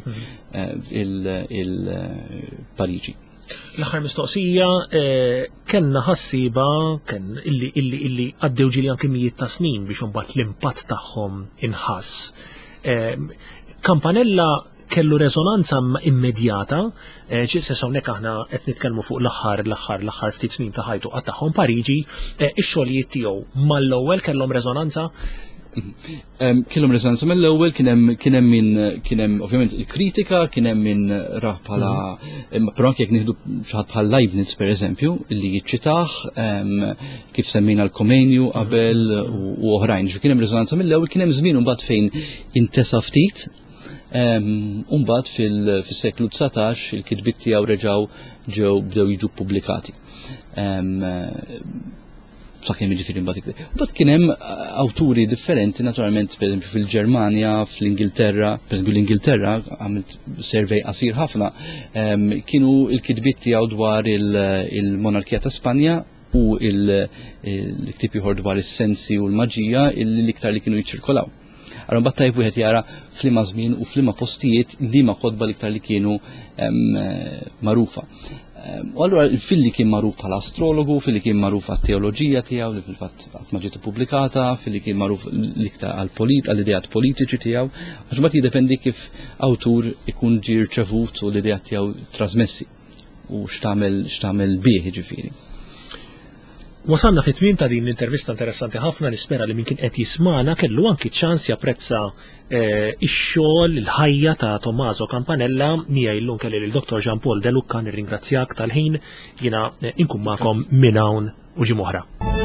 il-Pariġi. L-aħħar mistoqsija kellna ħassiba illi għaddew ġieli anke mijiet ta' snin biex imbagħad l-impatt tagħhom inħass. Campanella kellu rezonanza immedjata, ċissa hawnhekk aħna qed nitkellmu fuq l-aħħar ftit snin ta' ħajtu qatt tagħhom Pariġi, ix-xogħlijiet tiegħu mal-ewwel kellhom rezonanza? Kellhom rezonanza mill-ewwel kien hemm ovvjament il-kritika, kien hemm min rah bħala però anke jekk nieħdu xi ħadd bħal Leibniz pereżempju li jiċċitah kif semmejna l-Komenju qabel u oħrajn. Kien hemm rezonanza mill-ewwel, kien hemm żmien imbagħad fejn intesa' ftit. Mbagħad fis-seklu 19 il-kitbiet tiegħu reġgħu bdew jiġu pubblikati. sakemm jiġifieri mbagħad. Mbagħad kien hemm awturi differenti naturalment pereżempju fil-Ġermanja, fl-Ingilterra, pereżempju l-Ingilterra għamilt survey qasir ħafna, kienu l-kitbiet tiegħu dwar il-monarkija ta' Spanja u l-ktieb ieħor dwar is-sensi u l-maġija l-iktar li kienu jiċċirkolaw. Allora mbagħad tajb wieħed jara f'liema żmien u f'liema postijiet liema kotba l-iktar li kienu magħrufa. U allura fil-li kien magħruf bħala astrologu, fil-li kien magħruf għat-teoloġija tiegħu li fil-fatt qatt ma ġiet ippubblikata, fil-li kien magħruf l-iktar għall-ideat politiċi tiegħu, għax mbagħad jiddependi kif awtur ikun ġie rċevut u l-ideat tiegħu trasmessi u x'tagħmel bih jiġifieri. Wasalna fit-tmiem ta' din l-intervista interessanti ħafna, nispera li min kien qed jismana kellu anki ċans japprezza ix-xogħol il-ħajja ta' Tommaso Campanella. Miegħi llum kelli lil-Dr. Jean Paul De Lucca, nirringrazzjak tal-ħin, jiena inkun magħkom minn hawn u ġimgħa oħra.